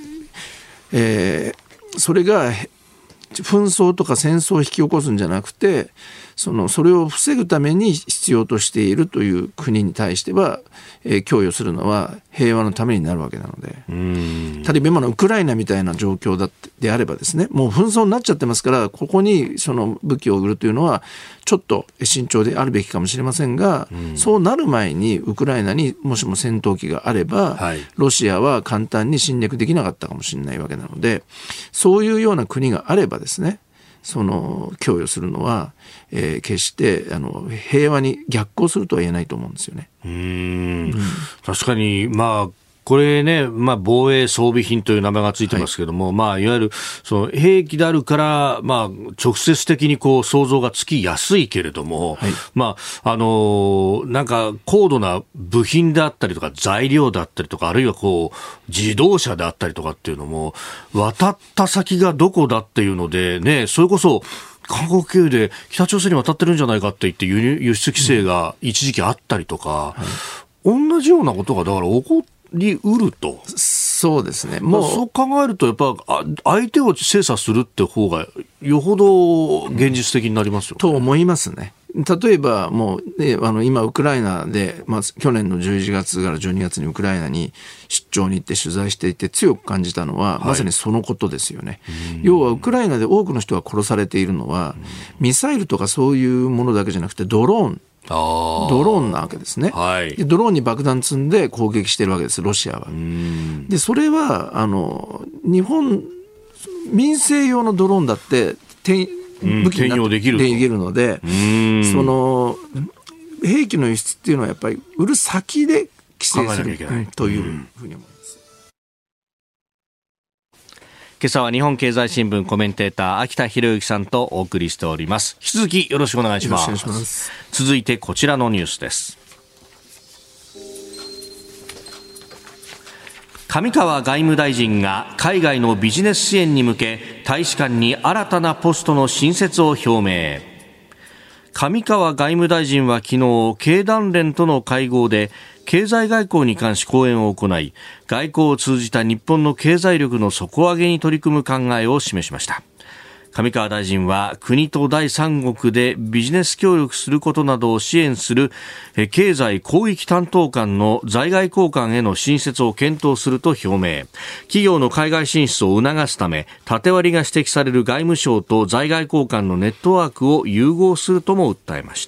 それが紛争とか戦争を引き起こすんじゃなくて、それを防ぐために必要としているという国に対しては、供与するのは平和のためになるわけなので、例えば今のウクライナみたいな状況であればですね、もう紛争になっちゃってますから、ここに武器を売るというのはちょっと慎重であるべきかもしれませんが、そうなる前にウクライナにもしも戦闘機があれば、ロシアは簡単に侵略できなかったかもしれないわけなので、そういうような国があればですね、供与するのは、決して平和に逆行するとは言えないと思うんですよね。 確かにこれね、防衛装備品という名前がついてますけども、いわゆる兵器であるから、直接的に想像がつきやすいけれども、なんか高度な部品であったりとか材料であったりとか、あるいは自動車であったりとかっていうのも、渡った先がどこだっていうのでね、それこそ韓国経由で北朝鮮に渡ってるんじゃないかって言って輸出規制が一時期あったりとか、同じようなことがだから起こりうると。 そうですね。 そう考えるとやっぱ相手を精査するって方がよほど現実的になりますよね。 と思いますね。例えばもう、ね、今ウクライナで、去年の11月から12月にウクライナに出張に行って取材していて強く感じたのは、まさにそのことですよね。要はウクライナで多くの人が殺されているのは、ミサイルとかそういうものだけじゃなくてドローンなわけですね、でドローンに爆弾積んで攻撃してるわけです、ロシアは。でそれは日本民生用のドローンだって武器になってできるので、その兵器の輸出っていうのはやっぱり売る先で規制するというふうに思います。 今朝は日本経済新聞コメンテーター秋田博之さんとお送りしております。引き続きよろしくお願いします。続いてこちらのニュースです。上川外務大臣が海外のビジネス支援に向け大使館に新たなポストの新設を表明。上川外務大臣は昨日経団連との会合で経済外交に関し講演を行い、外交を通じた日本の経済力の底上げに取り組む考えを示しました。上川大臣は国と第三国でビジネス協力することなどを支援する経済広域担当官の在外公館への新設を検討すると表明。企業の海外進出を促すため縦割りが指摘される外務省と在外公館のネットワークを融合するとも訴えました。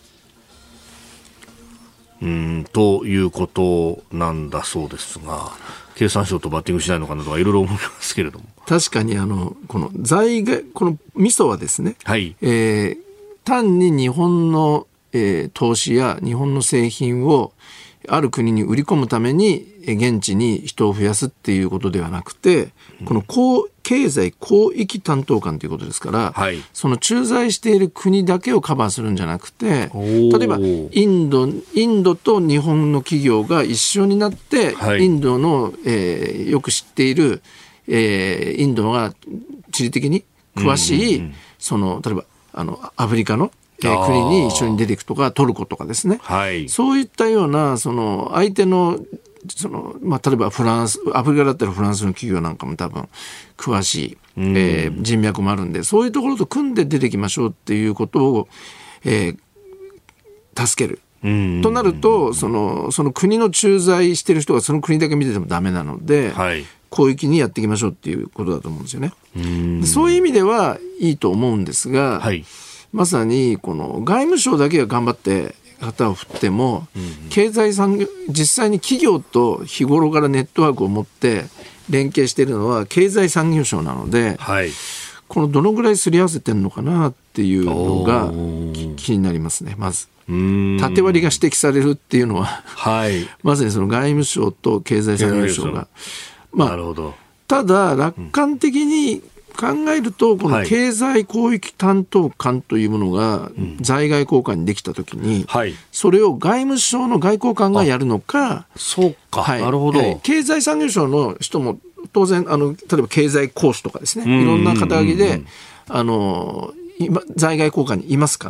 ということなんだそうですが、経産省とバッティングしないのかなとかいろいろ思いますけれども、 確かにこのこのミソはですね、単に日本の、投資や日本の製品をある国に売り込むために現地に人を増やすっていうことではなくて、この経済広域担当官ということですから、その駐在している国だけをカバーするんじゃなくて、例えばインドと日本の企業が一緒になって、インドの、よく知っている、インドが地理的に詳しい、例えばアフリカの国に一緒に出ていくとか、トルコとかですね、そういったような相手の例えばアフリカだったらフランスの企業なんかも多分詳しい、人脈もあるんで、そういうところと組んで出てきましょうっていうことを、助けるとなると、その国の駐在してる人がその国だけ見ててもダメなので、広域にやっていきましょうっていうことだと思うんですよね。そういう意味ではいいと思うんですが、まさにこの外務省だけが頑張って旗を振っても、経済産業、実際に企業と日頃からネットワークを持って連携しているのは経済産業省なので、このどのぐらいすり合わせてるのかなっていうのが気になりますね。まず縦割りが指摘されるっていうのは、まさにその外務省と経済産業省が、なるほど。ただ楽観的に考えると、この経済広域担当官というものが在外公館にできたときに、それを外務省の外交官がやるのか、 なるほど。 経済産業省の人も当然例えば経済講師とかですね、いろんな肩書きで在外公館にいますから、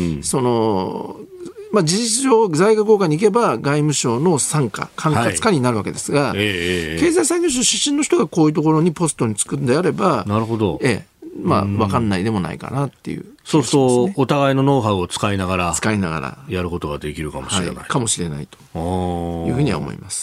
事実上在外公館に行けば外務省の管轄下になるわけですが、経済産業省出身の人がこういうところにポストに就くんであれば、なるほど、分かんないでもないかなっていう、 そうするとお互いのノウハウを使いながらやることができるかもしれない、 かもしれないというふうには思います。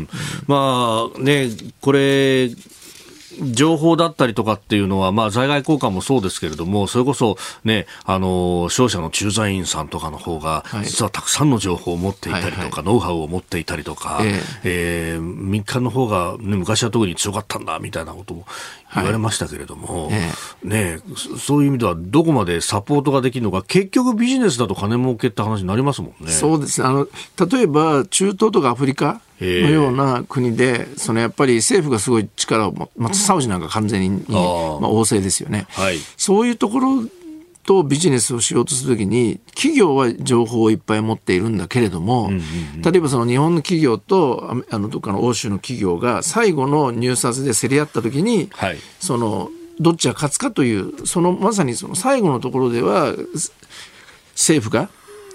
これ情報だったりとかっていうのは、在外公館もそうですけれども、それこそね、商社の駐在員さんとかの方が、実はたくさんの情報を持っていたりとか、ノウハウを持っていたりとか、民間の方が、昔は特に強かったんだみたいなことも言われましたけれども、そういう意味ではどこまでサポートができるのか、結局ビジネスだと金儲けって話になりますもんね。 そうです。例えば中東とかアフリカのような国で、やっぱり政府がすごい力をサウジなんか完全に、旺盛ですよね、そういうところとビジネスをしようとするときに、企業は情報をいっぱい持っているんだけれども、例えば日本の企業とどっかの欧州の企業が最後の入札で競り合ったときに、どっちが勝つかという、まさに最後のところでは政府が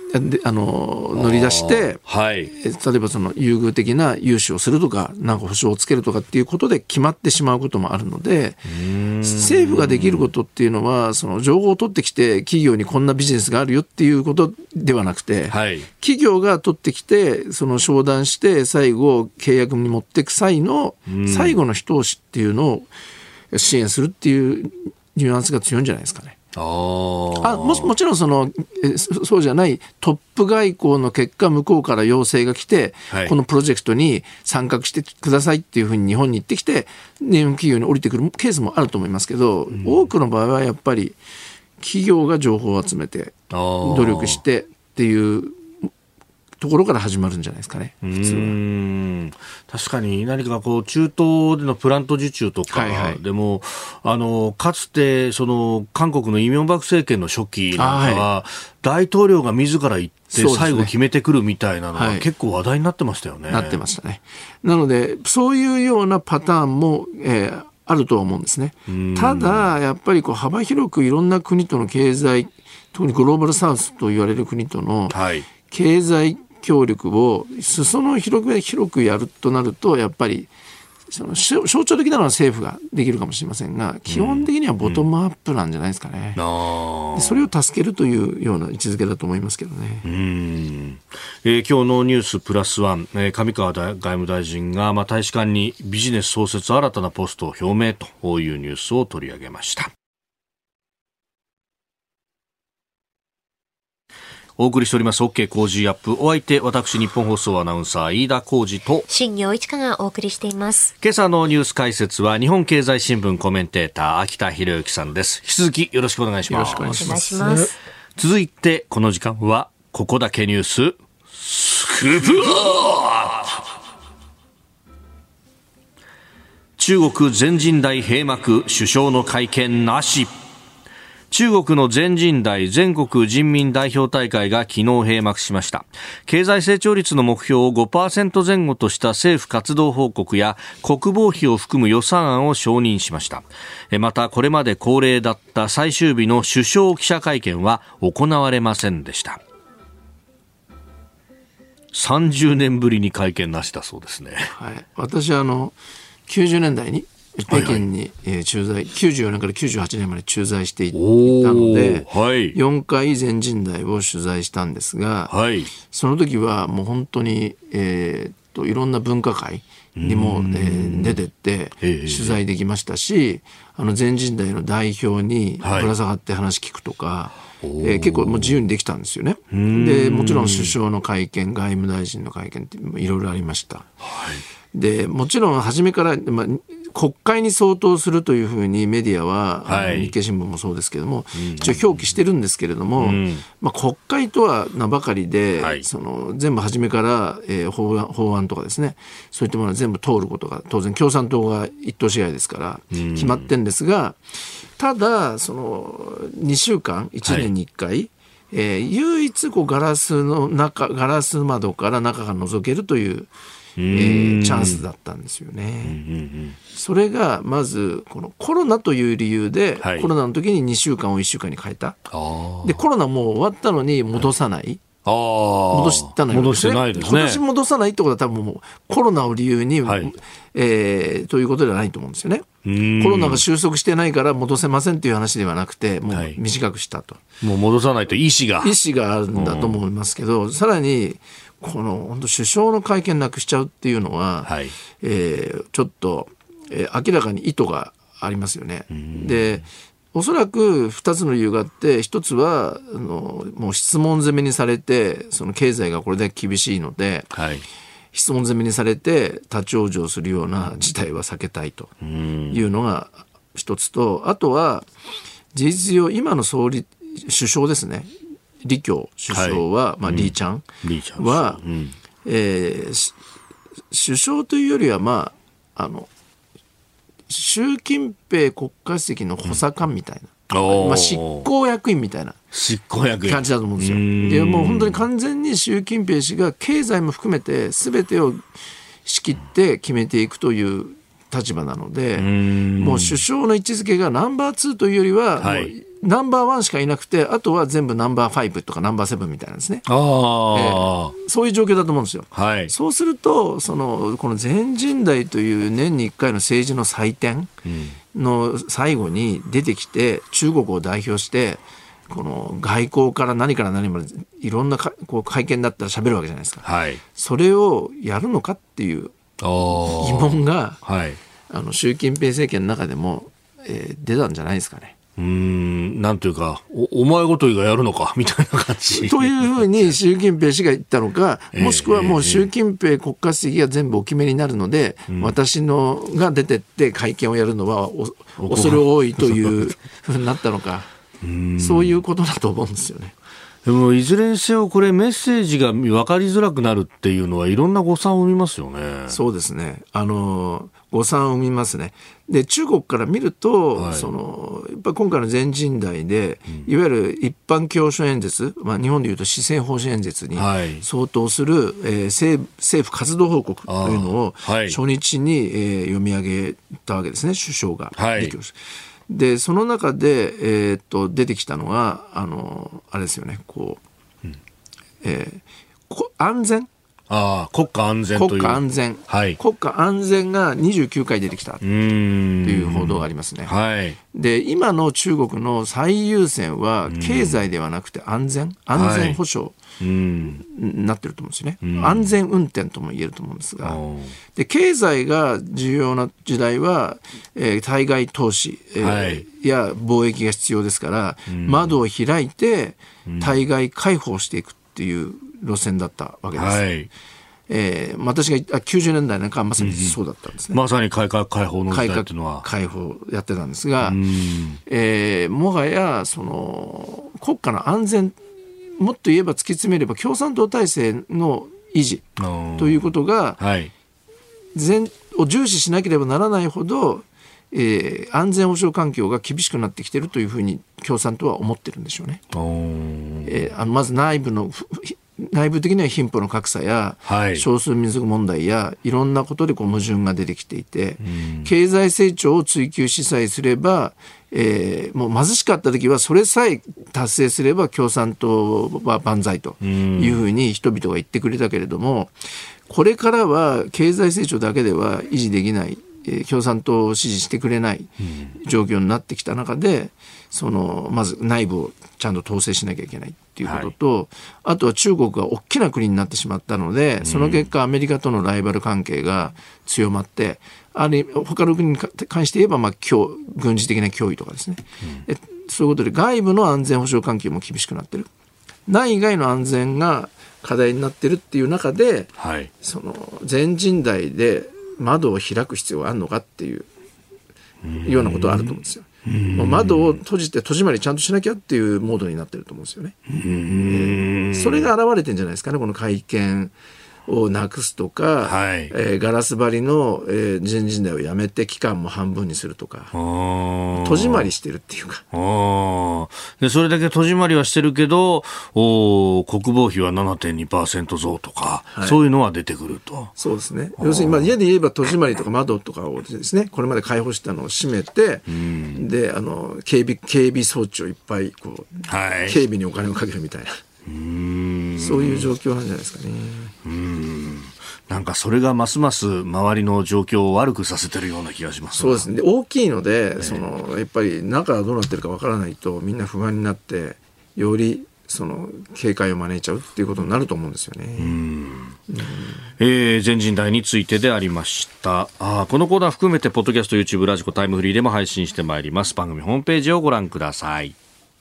乗り出して、 はい、 例えばその優遇的な融資をするとかなんか保証をつけるとかっていうことで決まってしまうこともあるので、政府ができることっていうのはその情報を取ってきて企業にこんなビジネスがあるよっていうことではなくて、 はい、 企業が取ってきてその商談して最後契約に持っていく際の最後の一押しっていうのを支援するっていうニュアンスが強いんじゃないですかね。もちろんそうじゃないトップ外交の結果向こうから要請が来て、はい、このプロジェクトに参画してくださいっていうふうに日本に行ってきて日本企業に降りてくるケースもあると思いますけど、多くの場合はやっぱり企業が情報を集めて努力してっていうところから始まるんじゃないですかね。普通は確かに何かこう中東でのプラント受注とかでも、かつてその韓国のイ・ミョンバク政権の初期なんかは大統領が自ら行って最後決めてくるみたいなのが結構話題になってましたよね。 なってましたね。なのでそういうようなパターンも、あるとは思うんですね。ただやっぱりこう幅広くいろんな国との経済、特にグローバルサウスと言われる国との経済協力を裾野を広くやるとなるとやっぱりその象徴的なのは政府ができるかもしれませんが、基本的にはボトムアップなんじゃないですかね。でそれを助けるというような位置づけだと思いますけどね。 今日のニュースプラスワン、上川外務大臣が、大使館にビジネス創設新たなポストを表明というニュースを取り上げました。お送りしております OK 工事アップ。お相手私日本放送アナウンサー飯田浩司と新業一華がお送りしています。 今朝のニュース解説は日本経済新聞コメンテーター秋田博之さんです。引き続きよろしくお願いします。 よろしくお願いします。 続いてこの時間はここだけニューススクープアップ。中国全人代閉幕、首相の会見なし。中国の全人代全国人民代表大会が昨日閉幕しました。経済成長率の目標を 5% 前後とした政府活動報告や国防費を含む予算案を承認しました。またこれまで恒例だった最終日の首相記者会見は行われませんでした。30年ぶりに会見なしだそうですね。 はい、私90年代に北京に駐在、94年から98年まで駐在していたので、4回全人代を取材したんですが、その時はもう本当に、いろんな文化会にも、出てって取材できましたし、全人代の代表にぶら下がって話聞くとか、結構もう自由にできたんですよね。でもちろん首相の会見、外務大臣の会見っていろいろありました。でもちろん初めから、国会に相当するというふうにメディアは、日経新聞もそうですけれども、一応表記してるんですけれども、国会とは名ばかりで、全部初めから、法案とかですね、そういったものは全部通ることが当然共産党が一党支配ですから決まってるんですが、ただその2週間1年に1回、唯一ガラス窓から中が覗けるというチャンスだったんですよね。それがまずこのコロナという理由で、コロナの時に2週間を1週間に変えた。でコロナもう終わったのに戻さない、戻したのよ、 戻してないですね。 今年戻さないってことは多分もうコロナを理由に、ということではないと思うんですよね。コロナが収束してないから戻せませんという話ではなくて、もう短くしたと、 もう戻さないと意思があるんだと思いますけど、さらにこの本当首相の会見なくしちゃうっていうのは、ちょっと、明らかに意図がありますよね。でおそらく2つの理由があって、1つはもう質問攻めにされて、その経済がこれだけ厳しいので、質問攻めにされて立ち往生するような事態は避けたいというのが1つと、あとは事実上今の首相ですね、李強首相は、李ちゃんは、首相というよりは、習近平国家主席の補佐官みたいな、執行役員みたいな感じだと思うんですよ。でもう本当に完全に習近平氏が経済も含めて全てを仕切って決めていくという立場なので、もう首相の位置づけがナンバー2というよりは、もうナンバーワンしかいなくて、あとは全部ナンバー5とかナンバー7みたいなんですね。そういう状況だと思うんですよ。 はい、 そうするとこの全人代という年に1回の政治の祭典の最後に出てきて、中国を代表してこの外交から何から何までいろんなこう会見だったら喋るわけじゃないですか。 はい、 それをやるのかっていう疑問が、 はい、 習近平政権の中でも、出たんじゃないですかね。 なんというか お前ごとがやるのかみたいな感じというふうに習近平氏が言ったのか、もしくはもう習近平国家主席が全部お決めになるので、私のが出てって会見をやるのは恐れ多いというふうになったのか、そういうことだと思うんですよね。 でもいずれにせよこれメッセージが分かりづらくなるっていうのはいろんな誤算を生みますよね。 そうですね、誤算を生みますね。で中国から見ると、やっぱり今回の全人代で、いわゆる一般教書演説、日本でいうと施政方針演説に相当する、政府活動報告というのを初日に、読み上げたわけですね、首相が。でその中で、出てきたのはあれですよね、安全、 国家安全という国家安全、国家安全が29回出てきたという報道がありますね。で今の中国の最優先は経済ではなくて安全保障になってると思うんですよね。安全運転とも言えると思うんですが、で経済が重要な時代は、対外投資、や貿易が必要ですから、窓を開いて対外開放していくっていう路線だったわけです。私が90年代なんかまさにそうだったんですね。 まさに改革開放の時代というのは改革開放やってたんですが、もはや国家の安全、もっと言えば突き詰めれば共産党体制の維持ということが、を重視しなければならないほど、安全保障環境が厳しくなってきているというふうに共産党は思ってるんでしょうね。まず内部的には貧富の格差や、少数民族問題やいろんなことで矛盾が出てきていて、経済成長を追求しさえすれば、もう貧しかった時はそれさえ達成すれば共産党は万歳というふうに人々が言ってくれたけれども、これからは経済成長だけでは維持できない、共産党を支持してくれない状況になってきた中で、まず内部をちゃんと統制しなきゃいけないっていうことと、あとは中国が大きな国になってしまったので、その結果アメリカとのライバル関係が強まって、他の国に関して言えば、軍事的な脅威とかですね、そういうことで外部の安全保障関係も厳しくなってる、内外の安全が課題になってるっていう中で、全人代で窓を開く必要があるのかっていうようなことはあると思うんですよ。もう窓を閉じて戸締まりちゃんとしなきゃっていうモードになってると思うんですよね。それが現れてるんじゃないですかね、この会見をなくすとか、ガラス張りの、全人代をやめて期間も半分にするとか、戸締まりしてるっていうか。 でそれだけ戸締まりはしてるけど、国防費は 7.2% 増とか、そういうのは出てくると。 そうですね。要するに、家で言えば戸締まりとか窓とかをですね、これまで開放したのを閉めて、で警備装置をいっぱい警備にお金をかけるみたいな。そういう状況なんじゃないですかね。 なんかそれがますます周りの状況を悪くさせてるような気がします。 そうですね。で大きいので、やっぱり中がどうなってるかわからないとみんな不安になって、より警戒を招いちゃうっていうことになると思うんですよね。 全人代についてでありました。このコーナー含めてポッドキャスト、YouTube、ラジコ、タイムフリーでも配信してまいります。番組ホームページをご覧ください。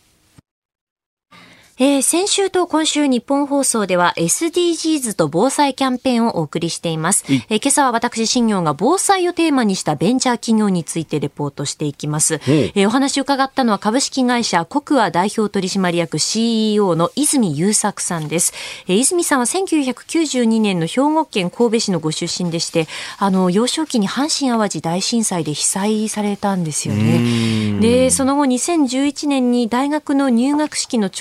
先週と今週日本放送では SDGs と防災キャンペーンをお送りしています。今朝は私新業が防災をテーマにしたベンチャー企業についてレポートしていきます。お話を伺ったのは株式会社コクア代表取締役 CEO の泉優作さんです。泉さんは1992年の兵庫県神戸市のご出身でして、幼少期に阪神淡路大震災で被災されたんですよね。で、その後2011年に大学の入学式の直前に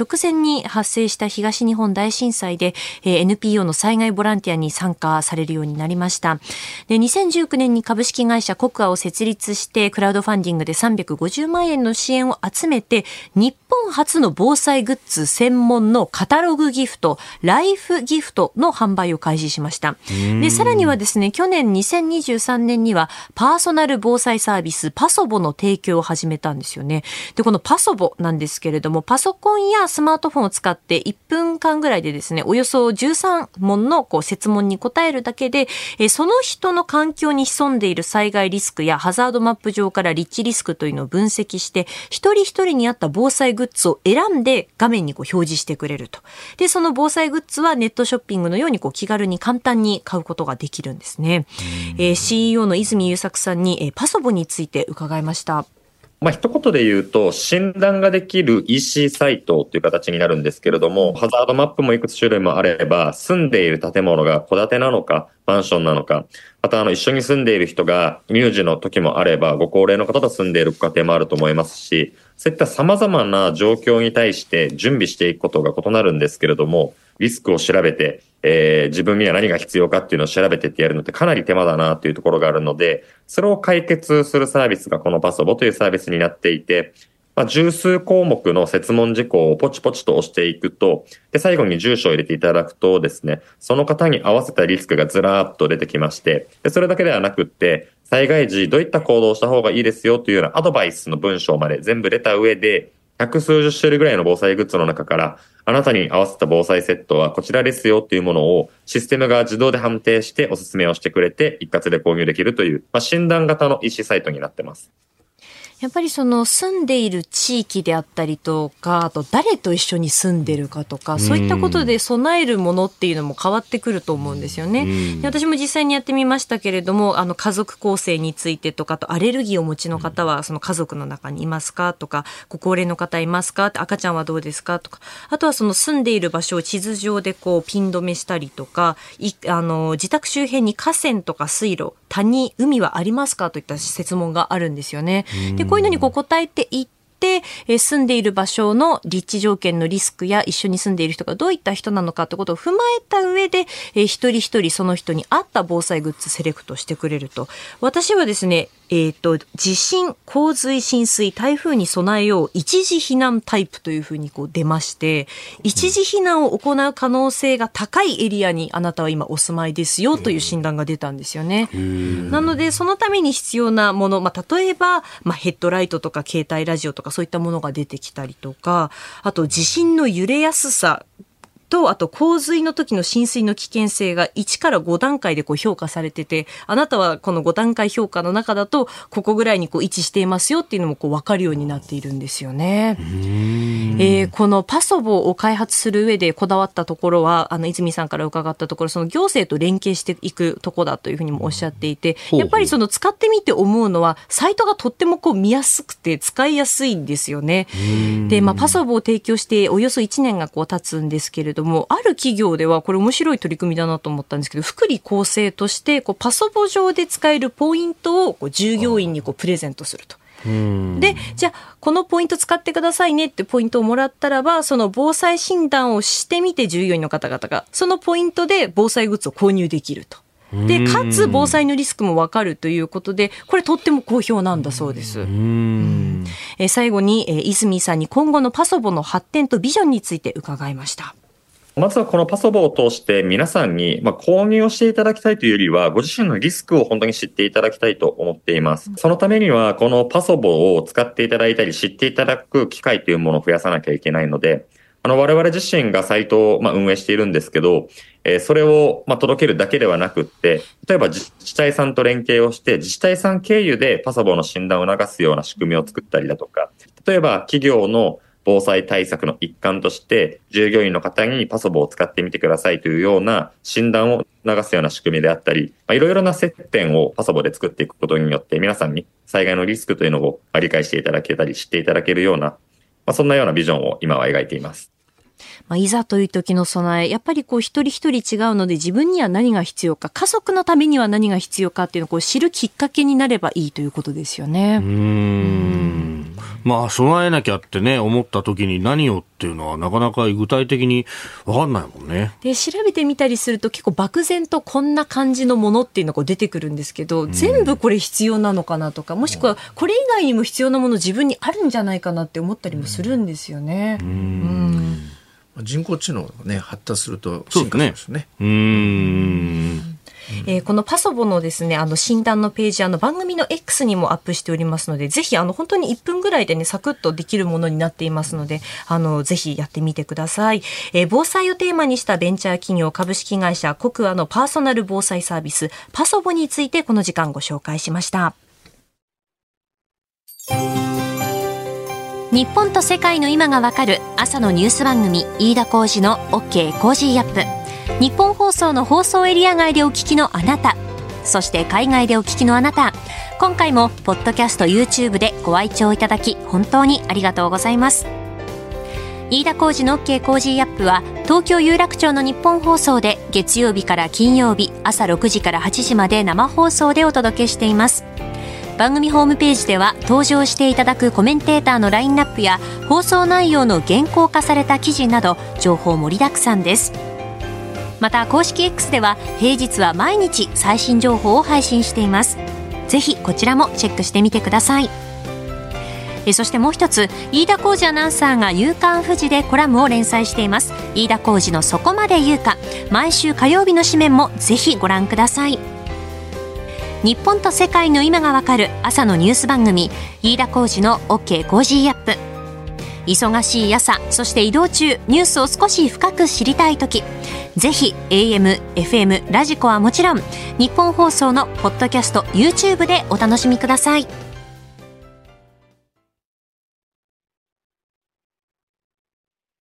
に発生した東日本大震災で、NPO の災害ボランティアに参加されるようになりました。で、2019年に株式会社コクアを設立してクラウドファンディングで350万円の支援を集めて、日本初の防災グッズ専門のカタログギフト、ライフギフトの販売を開始しました。で、さらにはですね、去年2023年にはパーソナル防災サービスパソボの提供を始めたんですよね。で、このパソボなんですけれども、パソコンやスマートフォンを使って1分間ぐらいでですね、およそ13問の設問に答えるだけで、その人の環境に潜んでいる災害リスクやハザードマップ上から立地リスクというのを分析して、一人一人に合った防災グッズを選んで画面に表示してくれると。で、その防災グッズはネットショッピングのように気軽に簡単に買うことができるんですね。CEO の泉優作さんにパソボについて伺いました。 一言で言うと、診断ができる EC サイトという形になるんですけれども、ハザードマップもいくつ種類もあれば、住んでいる建物が戸建てなのか、マンションなのか、また一緒に住んでいる人が乳児の時もあれば、ご高齢の方と住んでいるご家庭もあると思いますし、そういった様々な状況に対して準備していくことが異なるんですけれども、リスクを調べて、自分には何が必要かっていうのを調べてってやるのってかなり手間だなっていうところがあるので、それを解決するサービスがこのパソボというサービスになっていて、十数項目の設問事項をポチポチと押していくと、で、最後に住所を入れていただくとですね、その方に合わせたリスクがずらーっと出てきまして、で、それだけではなくって、災害時どういった行動をした方がいいですよというようなアドバイスの文章まで全部出た上で、百数十種類ぐらいの防災グッズの中から、あなたに合わせた防災セットはこちらですよっていうものをシステムが自動で判定しておすすめをしてくれて一括で購入できるという、診断型の EC サイトになってます。 やっぱり住んでいる地域であったりとか、あと誰と一緒に住んでるかとか、そういったことで備えるものっていうのも変わってくると思うんですよね。で、私も実際にやってみましたけれども、家族構成についてとか、とアレルギーをお持ちの方はその家族の中にいますかとか、ご高齢の方いますか、赤ちゃんはどうですかとか、あとは住んでいる場所を地図上でピン止めしたりとか、自宅周辺に河川とか水路、谷、海はありますかといった設問があるんですよね。で、こういうのに答えていって、住んでいる場所の立地条件のリスクや一緒に住んでいる人がどういった人なのかということを踏まえた上で、一人一人その人に合った防災グッズセレクトしてくれると。私はですね、地震、洪水、浸水、台風に備えよう一時避難タイプというふうに出まして、一時避難を行う可能性が高いエリアにあなたは今お住まいですよという診断が出たんですよね。なのでそのために必要なもの、例えば、ヘッドライトとか携帯ラジオとかそういったものが出てきたりとか、あと地震の揺れやすさと、あと洪水の時の浸水の危険性が1から5段階で評価されてて、あなたはこの5段階評価の中だとここぐらいに位置していますよっていうのも分かるようになっているんですよね。このパソボを開発する上でこだわったところは、泉さんから伺ったところ、その行政と連携していくところだというふうにもおっしゃっていて、やっぱり使ってみて思うのは、サイトがとっても見やすくて使いやすいんですよね。で、パソボを提供しておよそ1年が経つんですけれども、ある企業ではこれ面白い取り組みだなと思ったんですけど、福利厚生としてパソボ上で使えるポイントを従業員にプレゼントすると。で、じゃあこのポイント使ってくださいねってポイントをもらったらば、その防災診断をしてみて従業員の方々がそのポイントで防災グッズを購入できると。で、かつ防災のリスクも分かるということで、これとっても好評なんだそうです。最後に泉さんに今後のパソボの発展とビジョンについて伺いました。 まずはこのパソボを通して皆さんに購入をしていただきたいというよりは、ご自身のリスクを本当に知っていただきたいと思っています。そのためにはこのパソボを使っていただいたり知っていただく機会というものを増やさなきゃいけないので、我々自身がサイトを運営しているんですけど、それを届けるだけではなくって、例えば自治体さんと連携をして自治体さん経由でパソボの診断を促すような仕組みを作ったりだとか、例えば企業の防災対策の一環として従業員の方にパソボを使ってみてくださいというような診断を流すような仕組みであったり、いろいろな接点をパソボで作っていくことによって皆さんに災害のリスクというのを理解していただけたり知っていただけるような、そんなようなビジョンを今は描いています。 いざという時の備え、やっぱり一人一人違うので、自分には何が必要か、家族のためには何が必要かっていうのを知るきっかけになればいいということですよね。 備えなきゃってね思った時に何をっていうのはなかなか具体的に分かんないもんね。 で調べてみたりすると結構漠然とこんな感じのものっていうのが出てくるんですけど、全部これ必要なのかなとか、もしくはこれ以外にも必要なもの自分にあるんじゃないかなって思ったりもするんですよね。 人工知能がね発達すると進化しますね。 このパソボのですね診断のページ番組の X にもアップしておりますので、ぜひ本当に1分ぐらいでねサクッとできるものになっていますのでぜひやってみてください。防災をテーマにしたベンチャー企業株式会社コクアのパーソナル防災サービスパソボについてこの時間ご紹介しました。 日本と世界の今がわかる朝のニュース番組飯田浩司の OK コージーアップ。日本放送の放送エリア外でお聞きのあなた、そして海外でお聞きのあなた、今回もポッドキャスト YouTube でご愛聴いただき本当にありがとうございます。飯田浩司の OK コージーアップは東京有楽町の日本放送で月曜日から金曜日朝6時から8時まで生放送でお届けしています。番組ホームページでは登場していただくコメンテーターのラインナップや放送内容の原稿化された記事など情報盛りだくさんです。また公式 X では平日は毎日最新情報を配信しています。ぜひこちらもチェックしてみてください。そしてもう一つ、飯田浩司アナウンサーが夕刊フジでコラムを連載しています。飯田浩司のそこまで言うか、毎週火曜日の紙面もぜひご覧ください。日本と世界の今がわかる朝のニュース番組飯田浩司の OK コージーアップ。忙しい朝、そして移動中、ニュースを少し深く知りたいとき、ぜひ AM、FM、ラジコはもちろん日本放送のポッドキャスト YouTube でお楽しみください。